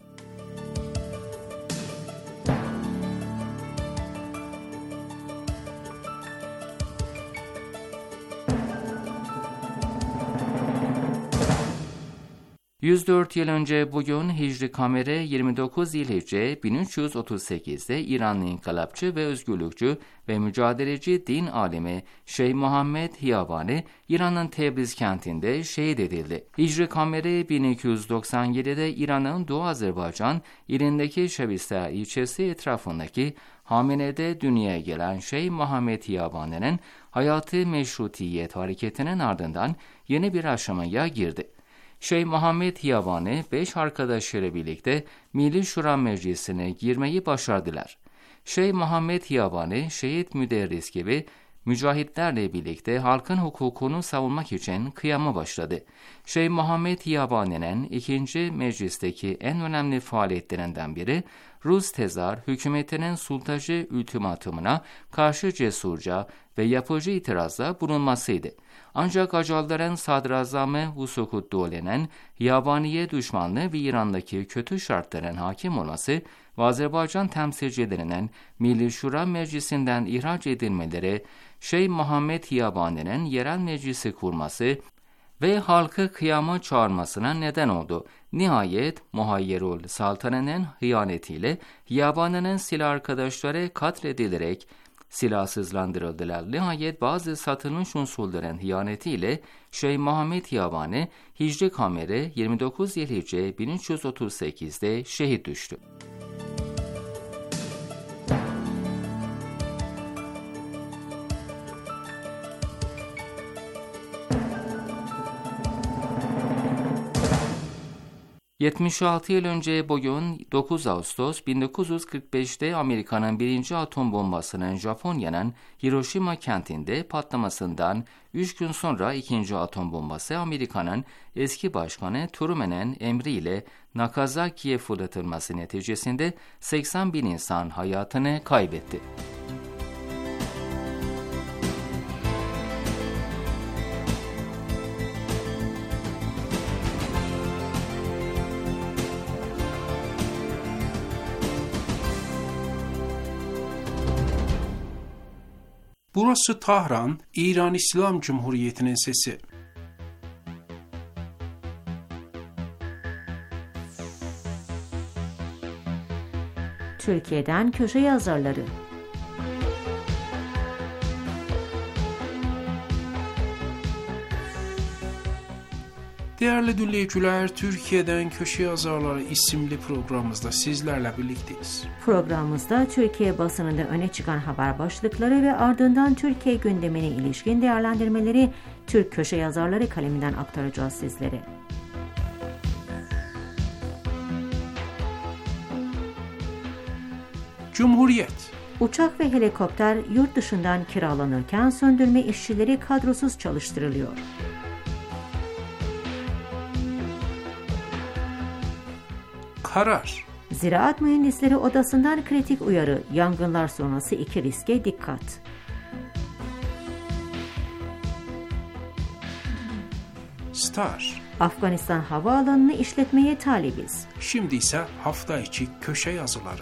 yüz dört yıl önce bugün Hicri Kameri yirmi dokuz Zilhicce bin üç yüz otuz sekiz'de İranlı inkılapçı ve özgürlükçü ve mücadeleci din alimi Şeyh Muhammed Hiyabani, İran'ın Tebriz kentinde şehit edildi. Hicri Kameri bin iki yüz doksan yedi'de İran'ın Doğu Azerbaycan ilindeki Şebistar ilçesi etrafındaki Hamine'de dünyaya gelen Şeyh Muhammed Hiyabani'nin hayatı meşrutiyet hareketinin ardından yeni bir aşamaya girdi. Şeyh Muhammed Hiyabani beş arkadaşları birlikte Milli Şura Meclisi'ne girmeyi başardılar. Şeyh Muhammed Hiyabani, şehit müderris gibi mücahitlerle birlikte halkın hukukunu savunmak için kıyama başladı. Şeyh Muhammed Hiyabani'nin ikinci meclisteki en önemli faaliyetlerinden biri, Rus tezar hükümetinin sultacı ultimatumuna karşı cesurca ve yapıcı itirazda bulunmasıydı. Ancak Acalların sadrazamı Vusukuddole'nin Hiyabani'ye düşmanlığı ve İran'daki kötü şartların hakim olması ve Azerbaycan temsilcilerinin Milli Şura Meclisi'nden ihraç edilmeleri, Şeyh Muhammed Hiyabani'nin yerel meclisi kurması ve halkı kıyama çağırmasına neden oldu. Nihayet Muhayyerul Saltanen'in hıyanetiyle Hiyabani'nin silah arkadaşları katledilerek silahsızlandırıldılar. Nihayet bazı satılmış unsurların hıyanetiyle Şeyh Muhammed Hiyabani Hicri Kameri yirmi dokuz Zilhicce bin üç yüz otuz sekiz'de şehit düştü. yetmiş altı yıl önce bugün dokuz Ağustos bin dokuz yüz kırk beş'te Amerika'nın birinci atom bombasının Japonya'nın Hiroşima kentinde patlamasından üç gün sonra ikinci atom bombası Amerika'nın eski başkanı Truman'ın emriyle Nakasaki'ye fırlatılması neticesinde seksen bin insan hayatını kaybetti. Burası Tahran, İran İslam Cumhuriyeti'nin sesi. Türkiye'den köşe yazarları. Değerli dinleyiciler, Türkiye'den Köşe Yazarları isimli programımızda sizlerle birlikteyiz. Programımızda Türkiye basınında öne çıkan haber başlıkları ve ardından Türkiye gündemine ilişkin değerlendirmeleri Türk köşe yazarları kaleminden aktaracağız sizlere. Cumhuriyet. Uçak ve helikopter yurt dışından kiralanırken söndürme işçileri kadrosuz çalıştırılıyor. Karar. Ziraat Mühendisleri Odası'ndan kritik uyarı, yangınlar sonrası iki riske dikkat. Star. Afganistan havaalanını işletmeye talibiz. Şimdi ise hafta içi köşe yazıları.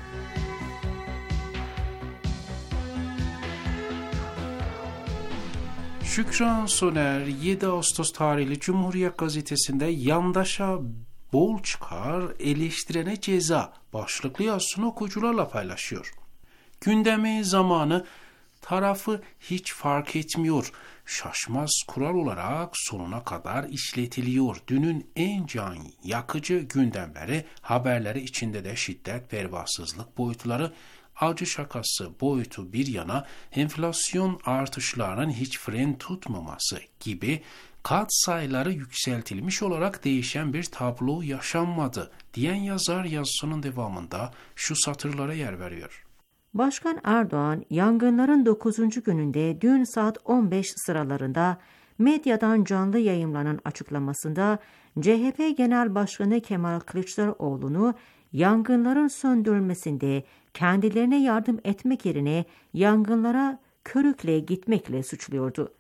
Şükran Soner yedi Ağustos tarihli Cumhuriyet Gazetesi'nde yandaşa bol çıkar, eleştirene ceza başlıklı yazısını okuyucularla paylaşıyor. Gündemi, zamanı, tarafı hiç fark etmiyor. Şaşmaz kural olarak sonuna kadar işletiliyor. Dünün en can yakıcı gündemleri, haberleri içinde de şiddet, pervasızlık boyutları, acı şakası boyutu bir yana, enflasyon artışlarının hiç fren tutmaması gibi katsayıları yükseltilmiş olarak değişen bir tablo yaşanmadı diyen yazar yazısının devamında şu satırlara yer veriyor. Başkan Erdoğan, yangınların dokuzuncu gününde dün saat on beş sıralarında medyadan canlı yayımlanan açıklamasında C H P Genel Başkanı Kemal Kılıçdaroğlu'nu yangınların söndürülmesinde kendilerine yardım etmek yerine yangınlara körükle gitmekle suçluyordu.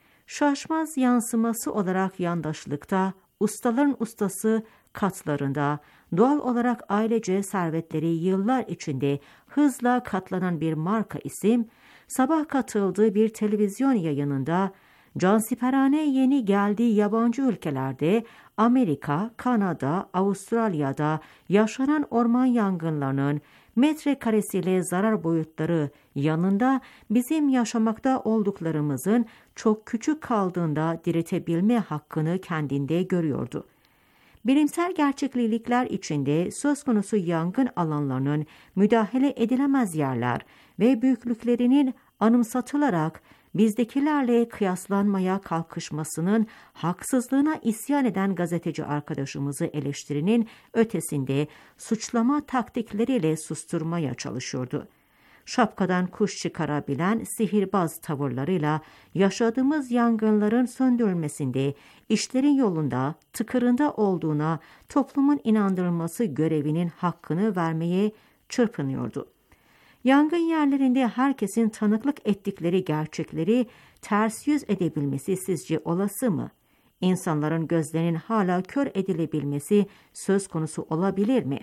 Şaşmaz yansıması olarak yandaşlıkta, ustaların ustası katlarında, doğal olarak ailece servetleri yıllar içinde hızla katlanan bir marka isim, sabah katıldığı bir televizyon yayınında, cansiperane yeni geldiği yabancı ülkelerde, Amerika, Kanada, Avustralya'da yaşanan orman yangınlarının metrekaresiyle zarar boyutları yanında bizim yaşamakta olduklarımızın çok küçük kaldığında diretebilme hakkını kendinde görüyordu. Bilimsel gerçeklikler içinde söz konusu yangın alanlarının müdahale edilemez yerler ve büyüklüklerinin anımsatılarak bizdekilerle kıyaslanmaya kalkışmasının haksızlığına isyan eden gazeteci arkadaşımızı eleştirinin ötesinde suçlama taktikleriyle susturmaya çalışıyordu. Şapkadan kuş çıkarabilen sihirbaz tavırlarıyla yaşadığımız yangınların söndürülmesinde işlerin yolunda, tıkırında olduğuna toplumun inandırılması görevinin hakkını vermeye çırpınıyordu. Yangın yerlerinde herkesin tanıklık ettikleri gerçekleri ters yüz edebilmesi sizce olası mı? İnsanların gözlerinin hala kör edilebilmesi söz konusu olabilir mi?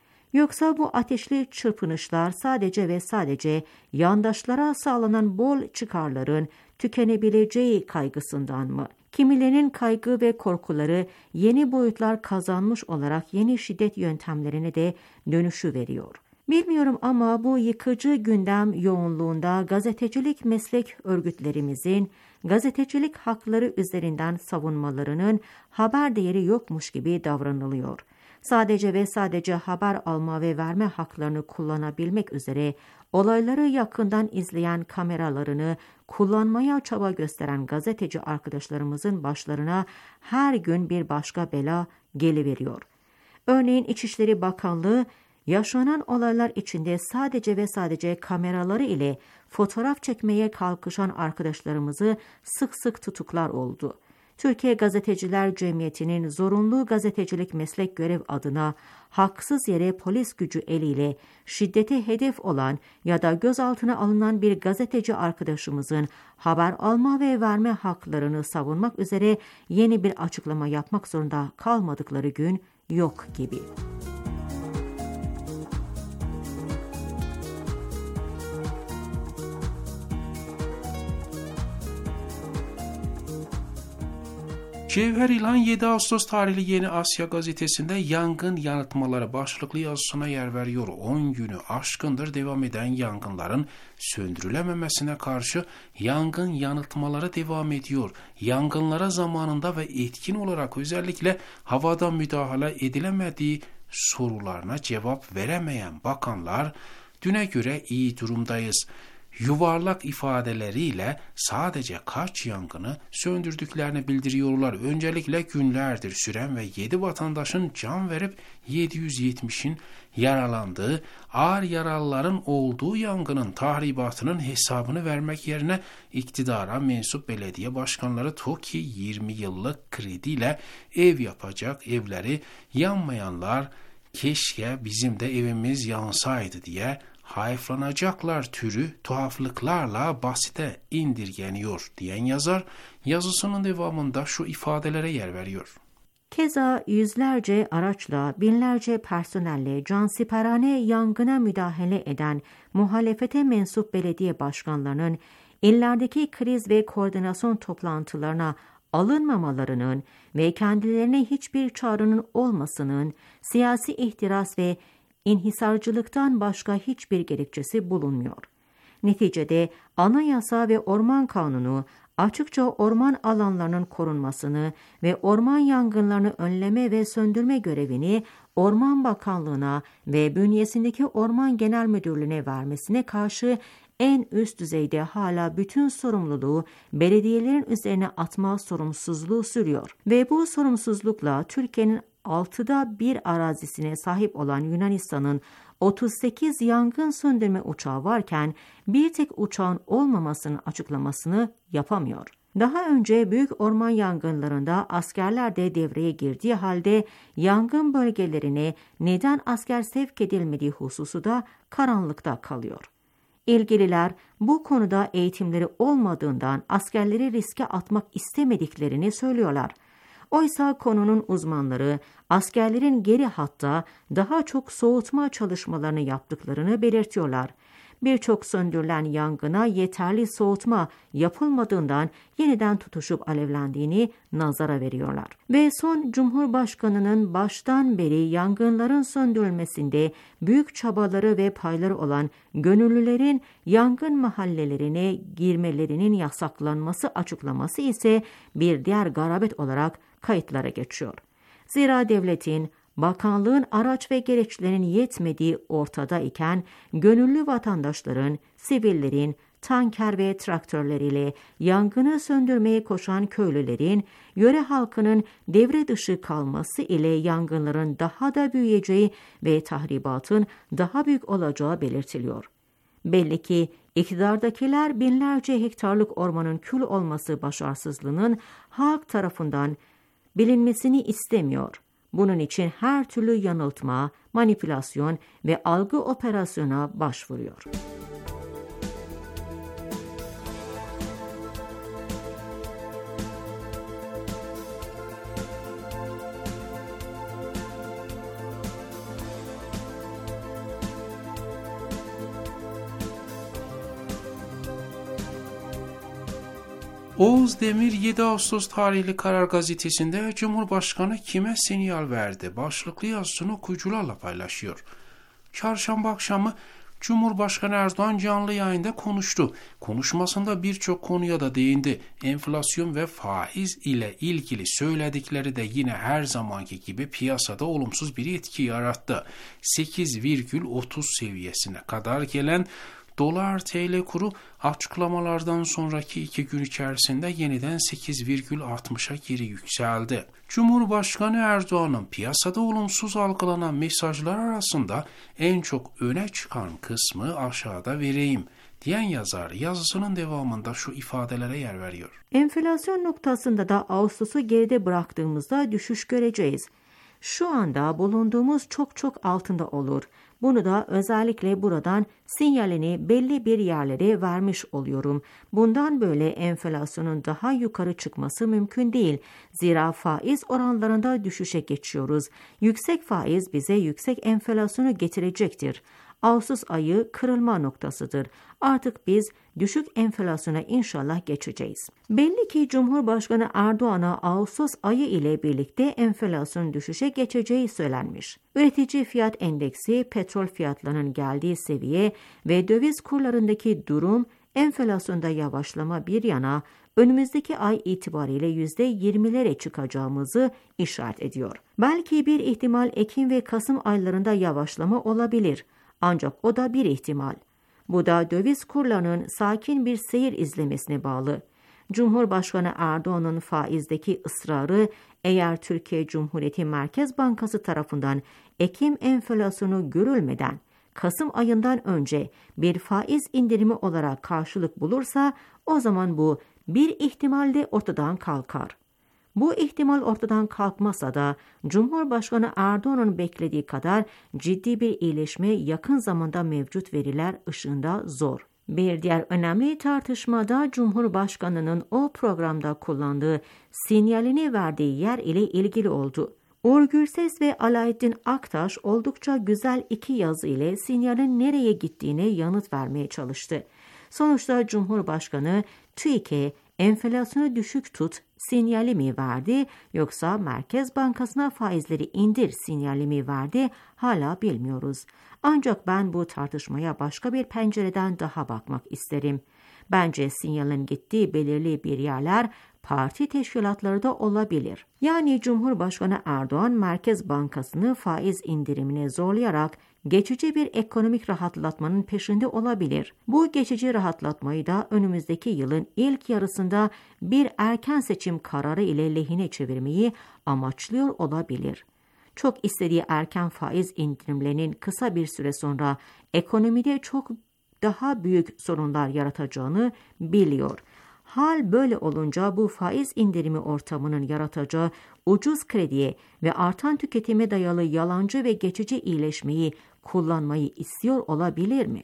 Yoksa bu ateşli çırpınışlar sadece ve sadece yandaşlara sağlanan bol çıkarların tükenebileceği kaygısından mı? Kimilerinin kaygı ve korkuları yeni boyutlar kazanmış olarak yeni şiddet yöntemlerine de dönüşü veriyor. Bilmiyorum ama bu yıkıcı gündem yoğunluğunda gazetecilik meslek örgütlerimizin gazetecilik hakları üzerinden savunmalarının haber değeri yokmuş gibi davranılıyor. Sadece ve sadece haber alma ve verme haklarını kullanabilmek üzere olayları yakından izleyen kameralarını kullanmaya çaba gösteren gazeteci arkadaşlarımızın başlarına her gün bir başka bela geliveriyor. Örneğin İçişleri Bakanlığı yaşanan olaylar içinde sadece ve sadece kameraları ile fotoğraf çekmeye kalkışan arkadaşlarımızı sık sık tutuklar oldu. Türkiye Gazeteciler Cemiyeti'nin zorunlu gazetecilik meslek görev adına haksız yere polis gücü eliyle şiddete hedef olan ya da gözaltına alınan bir gazeteci arkadaşımızın haber alma ve verme haklarını savunmak üzere yeni bir açıklama yapmak zorunda kalmadıkları gün yok gibi. Cevher İlhan yedi Ağustos tarihli Yeni Asya gazetesinde yangın yanıtmaları başlıklı yazısına yer veriyor. on günü aşkındır devam eden yangınların söndürülememesine karşı yangın yanıtmaları devam ediyor. Yangınlara zamanında ve etkin olarak özellikle havada müdahale edilemediği sorularına cevap veremeyen bakanlar düne göre iyi durumdayız yuvarlak ifadeleriyle sadece kaç yangını söndürdüklerini bildiriyorlar. Öncelikle günlerdir süren ve yedi vatandaşın can verip yedi yüz yetmişin yaralandığı, ağır yaralıların olduğu yangının tahribatının hesabını vermek yerine iktidara mensup belediye başkanları TOKİ yirmi yıllık krediyle ev yapacak, evleri yanmayanlar keşke bizim de evimiz yansaydı diye hayıflanacaklar türü tuhaflıklarla basite indirgeniyor diyen yazar yazısının devamında şu ifadelere yer veriyor. Keza yüzlerce araçla, binlerce personelle cansiperane yangına müdahale eden muhalefete mensup belediye başkanlarının illerdeki kriz ve koordinasyon toplantılarına alınmamalarının ve kendilerine hiçbir çağrının olmasının siyasi ihtiras ve inhisarcılıktan başka hiçbir gerekçesi bulunmuyor. Neticede anayasa ve orman kanunu açıkça orman alanlarının korunmasını ve orman yangınlarını önleme ve söndürme görevini Orman Bakanlığı'na ve bünyesindeki Orman Genel Müdürlüğü'ne vermesine karşı en üst düzeyde hala bütün sorumluluğu belediyelerin üzerine atma sorumsuzluğu sürüyor. Ve bu sorumsuzlukla Türkiye'nin altıda bir arazisine sahip olan Yunanistan'ın otuz sekiz yangın söndürme uçağı varken bir tek uçağın olmamasının açıklamasını yapamıyor. Daha önce büyük orman yangınlarında askerler de devreye girdiği halde yangın bölgelerine neden asker sevk edilmediği hususu da karanlıkta kalıyor. İlgililer bu konuda eğitimleri olmadığından askerleri riske atmak istemediklerini söylüyorlar. Oysa konunun uzmanları askerlerin geri hatta daha çok soğutma çalışmalarını yaptıklarını belirtiyorlar. Birçok söndürülen yangına yeterli soğutma yapılmadığından yeniden tutuşup alevlendiğini nazara veriyorlar. Ve son Cumhurbaşkanı'nın baştan beri yangınların söndürülmesinde büyük çabaları ve payları olan gönüllülerin yangın mahallelerine girmelerinin yasaklanması açıklaması ise bir diğer garabet olarak kayıtlara geçiyor. Zira devletin, bakanlığın araç ve gereçlerin yetmediği ortada iken gönüllü vatandaşların, sivillerin, tanker ve traktörleriyle yangını söndürmeye koşan köylülerin, yöre halkının devre dışı kalması ile yangınların daha da büyüyeceği ve tahribatın daha büyük olacağı belirtiliyor. Belli ki iktidardakiler binlerce hektarlık ormanın kül olması başarısızlığının halk tarafından bilinmesini istemiyor. Bunun için her türlü yanıltma, manipülasyon ve algı operasyona başvuruyor. Oğuz Demir yedi Ağustos tarihli Karar Gazetesi'nde Cumhurbaşkanı kime sinyal verdi başlıklı yazısını okuyucularla paylaşıyor. Çarşamba akşamı Cumhurbaşkanı Erdoğan canlı yayında konuştu. Konuşmasında birçok konuya da değindi. Enflasyon ve faiz ile ilgili söyledikleri de yine her zamanki gibi piyasada olumsuz bir etki yarattı. sekiz virgül otuz seviyesine kadar gelen Dolar T L kuru açıklamalardan sonraki iki gün içerisinde yeniden sekiz virgül altmışa geri yükseldi. Cumhurbaşkanı Erdoğan'ın piyasada olumsuz algılanan mesajlar arasında en çok öne çıkan kısmı aşağıda vereyim diyen yazar yazısının devamında şu ifadelere yer veriyor. Enflasyon noktasında da Ağustos'u geride bıraktığımızda düşüş göreceğiz. Şu anda bulunduğumuz çok çok altında olur. Bunu da özellikle buradan sinyalini belli bir yerlere vermiş oluyorum. Bundan böyle enflasyonun daha yukarı çıkması mümkün değil. Zira faiz oranlarında düşüşe geçiyoruz. Yüksek faiz bize yüksek enflasyonu getirecektir. Ağustos ayı kırılma noktasıdır. Artık biz düşük enflasyona inşallah geçeceğiz. Belli ki Cumhurbaşkanı Erdoğan'a Ağustos ayı ile birlikte enflasyon düşüşe geçeceği söylenmiş. Üretici fiyat endeksi, petrol fiyatlarının geldiği seviye ve döviz kurlarındaki durum enflasyonda yavaşlama bir yana önümüzdeki ay itibariyle yüzde yirmilere çıkacağımızı işaret ediyor. Belki bir ihtimal Ekim ve Kasım aylarında yavaşlama olabilir. Ancak o da bir ihtimal. Bu da döviz kurlarının sakin bir seyir izlemesine bağlı. Cumhurbaşkanı Erdoğan'ın faizdeki ısrarı eğer Türkiye Cumhuriyeti Merkez Bankası tarafından Ekim enflasyonu görülmeden Kasım ayından önce bir faiz indirimi olarak karşılık bulursa o zaman bu bir ihtimalde ortadan kalkar. Bu ihtimal ortadan kalkmasa da Cumhurbaşkanı Erdoğan'ın beklediği kadar ciddi bir iyileşme yakın zamanda mevcut veriler ışığında zor. Bir diğer önemli tartışmada Cumhurbaşkanı'nın o programda kullandığı sinyalini verdiği yer ile ilgili oldu. Uğur Gürses ve Alaaddin Aktaş oldukça güzel iki yazı ile sinyalin nereye gittiğine yanıt vermeye çalıştı. Sonuçta Cumhurbaşkanı TÜİK'e enflasyonu düşük tut sinyali mi verdi yoksa Merkez Bankası'na faizleri indir sinyali mi verdi hala bilmiyoruz. Ancak ben bu tartışmaya başka bir pencereden daha bakmak isterim. Bence sinyalin gittiği belirli bir yerler parti teşkilatları da olabilir. Yani Cumhurbaşkanı Erdoğan Merkez Bankası'nı faiz indirimine zorlayarak geçici bir ekonomik rahatlatmanın peşinde olabilir. Bu geçici rahatlatmayı da önümüzdeki yılın ilk yarısında bir erken seçim kararı ile lehine çevirmeyi amaçlıyor olabilir. Çok istediği erken faiz indirimlerinin kısa bir süre sonra ekonomide çok daha büyük sorunlar yaratacağını biliyor. Hal böyle olunca bu faiz indirimi ortamının yaratacağı ucuz krediye ve artan tüketime dayalı yalancı ve geçici iyileşmeyi kullanmayı istiyor olabilir mi?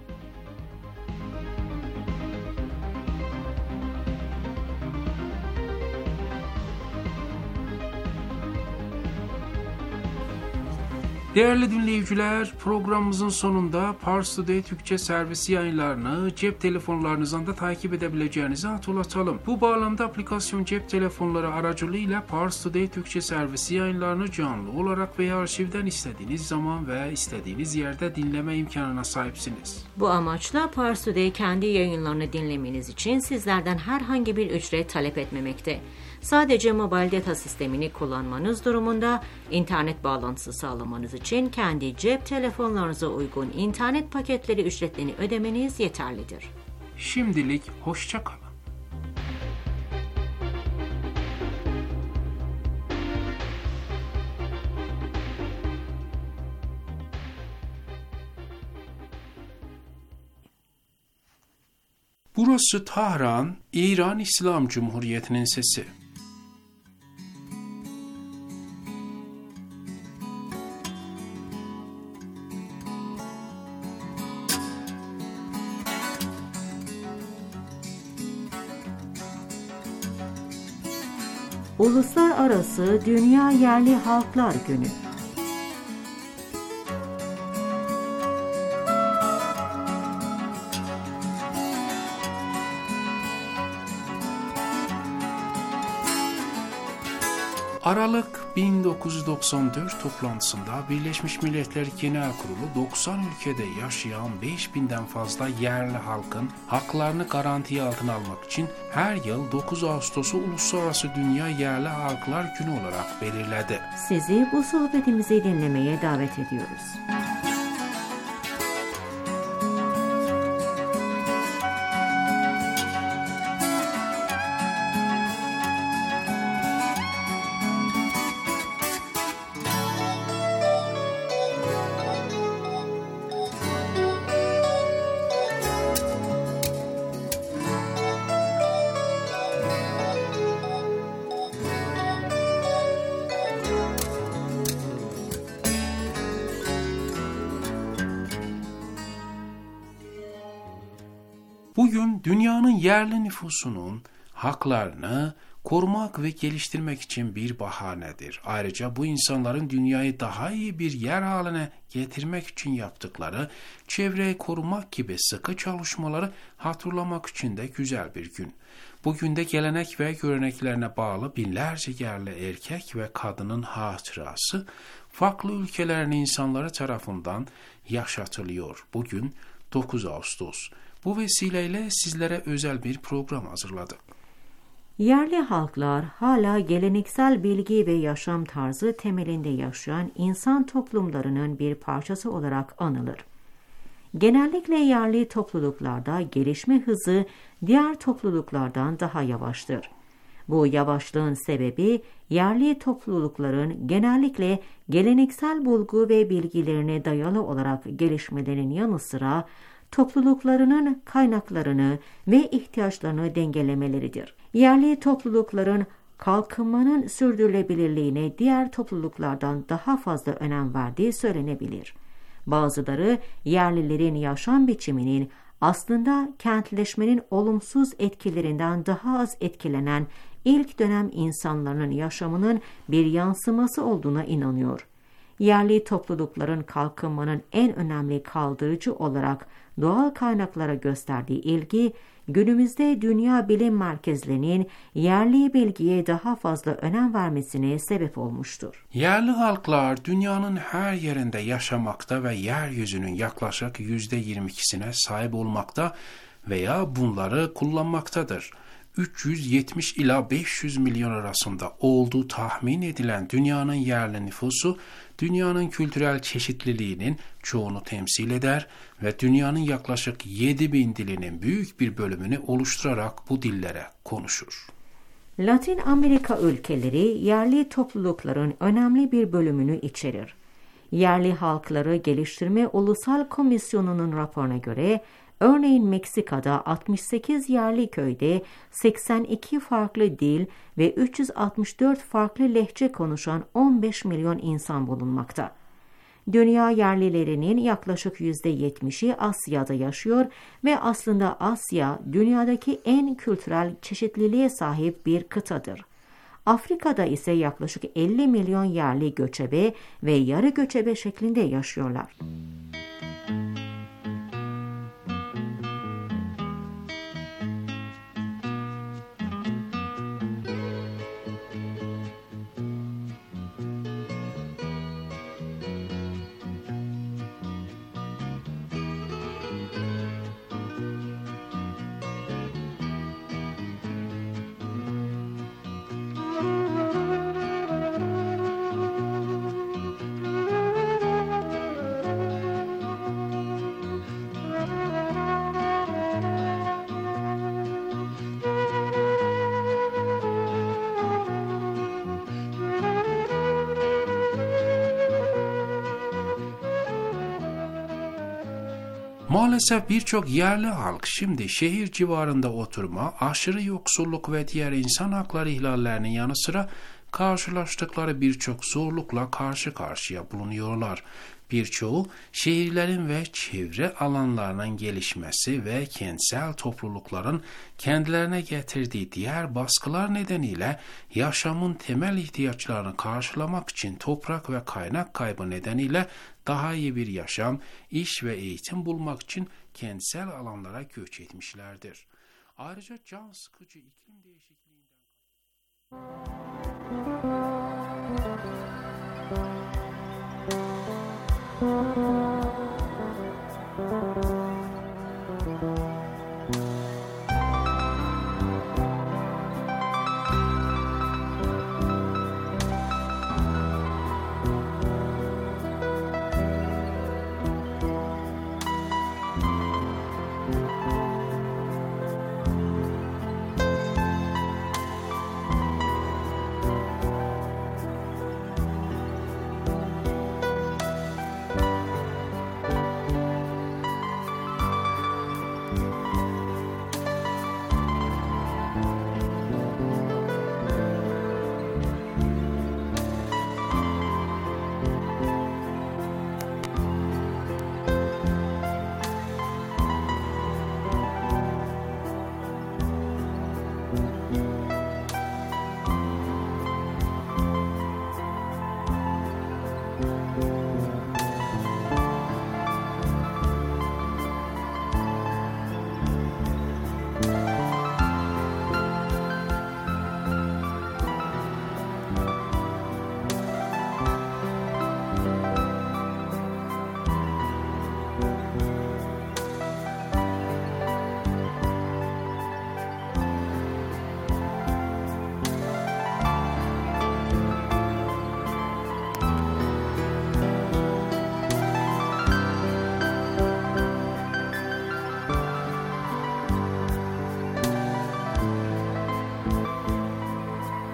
Değerli dinleyiciler, programımızın sonunda Pars Today Türkçe servisi yayınlarını cep telefonlarınızdan da takip edebileceğinizi hatırlatalım. Bu bağlamda aplikasyon cep telefonları aracılığıyla Pars Today Türkçe servisi yayınlarını canlı olarak veya arşivden istediğiniz zaman ve istediğiniz yerde dinleme imkanına sahipsiniz. Bu amaçla Pars Today kendi yayınlarını dinlemeniz için sizlerden herhangi bir ücret talep etmemekte. Sadece mobil data sistemini kullanmanız durumunda internet bağlantısı sağlamanız için kendi cep telefonlarınıza uygun internet paketleri ücretlerini ödemeniz yeterlidir. Şimdilik hoşça kalın. Burası Tahran, İran İslam Cumhuriyeti'nin sesi. Uluslararası Dünya Yerli Halklar Günü. Aralık bin dokuz yüz doksan dört toplantısında Birleşmiş Milletler Genel Kurulu doksan ülkede yaşayan beş binden fazla yerli halkın haklarını garantiye altına almak için her yıl dokuz Ağustos'u Uluslararası Dünya Yerli Halklar Günü olarak belirledi. Sizi bu sohbetimizi dinlemeye davet ediyoruz. Bugün dünyanın yerli nüfusunun haklarını korumak ve geliştirmek için bir bahanedir. Ayrıca bu insanların dünyayı daha iyi bir yer haline getirmek için yaptıkları çevreyi korumak gibi sıkı çalışmaları hatırlamak için de güzel bir gün. Bugün de gelenek ve göreneklerine bağlı binlerce yerli erkek ve kadının hatırası farklı ülkelerin insanları tarafından yaşatılıyor. Bugün dokuz Ağustos. Bu vesileyle sizlere özel bir program hazırladık. Yerli halklar hala geleneksel bilgi ve yaşam tarzı temelinde yaşayan insan toplumlarının bir parçası olarak anılır. Genellikle yerli topluluklarda gelişme hızı diğer topluluklardan daha yavaştır. Bu yavaşlığın sebebi yerli toplulukların genellikle geleneksel bulgu ve bilgilerine dayalı olarak gelişmelerinin yanı sıra topluluklarının kaynaklarını ve ihtiyaçlarını dengelemeleridir. Yerli toplulukların kalkınmanın sürdürülebilirliğine diğer topluluklardan daha fazla önem verdiği söylenebilir. Bazıları yerlilerin yaşam biçiminin aslında kentleşmenin olumsuz etkilerinden daha az etkilenen ilk dönem insanların yaşamının bir yansıması olduğuna inanıyor. Yerli toplulukların kalkınmanın en önemli kaldırıcı olarak doğal kaynaklara gösterdiği ilgi, günümüzde dünya bilim merkezlerinin yerli bilgiye daha fazla önem vermesine sebep olmuştur. Yerli halklar dünyanın her yerinde yaşamakta ve yeryüzünün yaklaşık yüzde yirmi ikisine sahip olmakta veya bunları kullanmaktadır. üç yüz yetmiş ila beş yüz milyon arasında olduğu tahmin edilen dünyanın yerli nüfusu, dünyanın kültürel çeşitliliğinin çoğunu temsil eder ve dünyanın yaklaşık yedi bin dilinin büyük bir bölümünü oluşturarak bu dillere konuşur. Latin Amerika ülkeleri yerli toplulukların önemli bir bölümünü içerir. Yerli Halkları Geliştirme Ulusal Komisyonu'nun raporuna göre, örneğin Meksika'da altmış sekiz yerli köyde seksen iki farklı dil ve üç yüz altmış dört farklı lehçe konuşan on beş milyon insan bulunmakta. Dünya yerlilerinin yaklaşık yüzde yetmişi Asya'da yaşıyor ve aslında Asya dünyadaki en kültürel çeşitliliğe sahip bir kıtadır. Afrika'da ise yaklaşık elli milyon yerli göçebe ve yarı göçebe şeklinde yaşıyorlar. Maalesef birçok yerli halk şimdi şehir civarında oturma, aşırı yoksulluk ve diğer insan hakları ihlallerinin yanı sıra karşılaştıkları birçok zorlukla karşı karşıya bulunuyorlar. Birçoğu şehirlerin ve çevre alanlarının gelişmesi ve kentsel toplulukların kendilerine getirdiği diğer baskılar nedeniyle yaşamın temel ihtiyaçlarını karşılamak için toprak ve kaynak kaybı nedeniyle daha iyi bir yaşam, iş ve eğitim bulmak için kentsel alanlara göç etmişlerdir. Ayrıca can sıkıcı iklim değişikliğinden...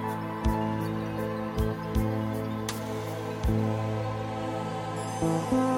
Thank you.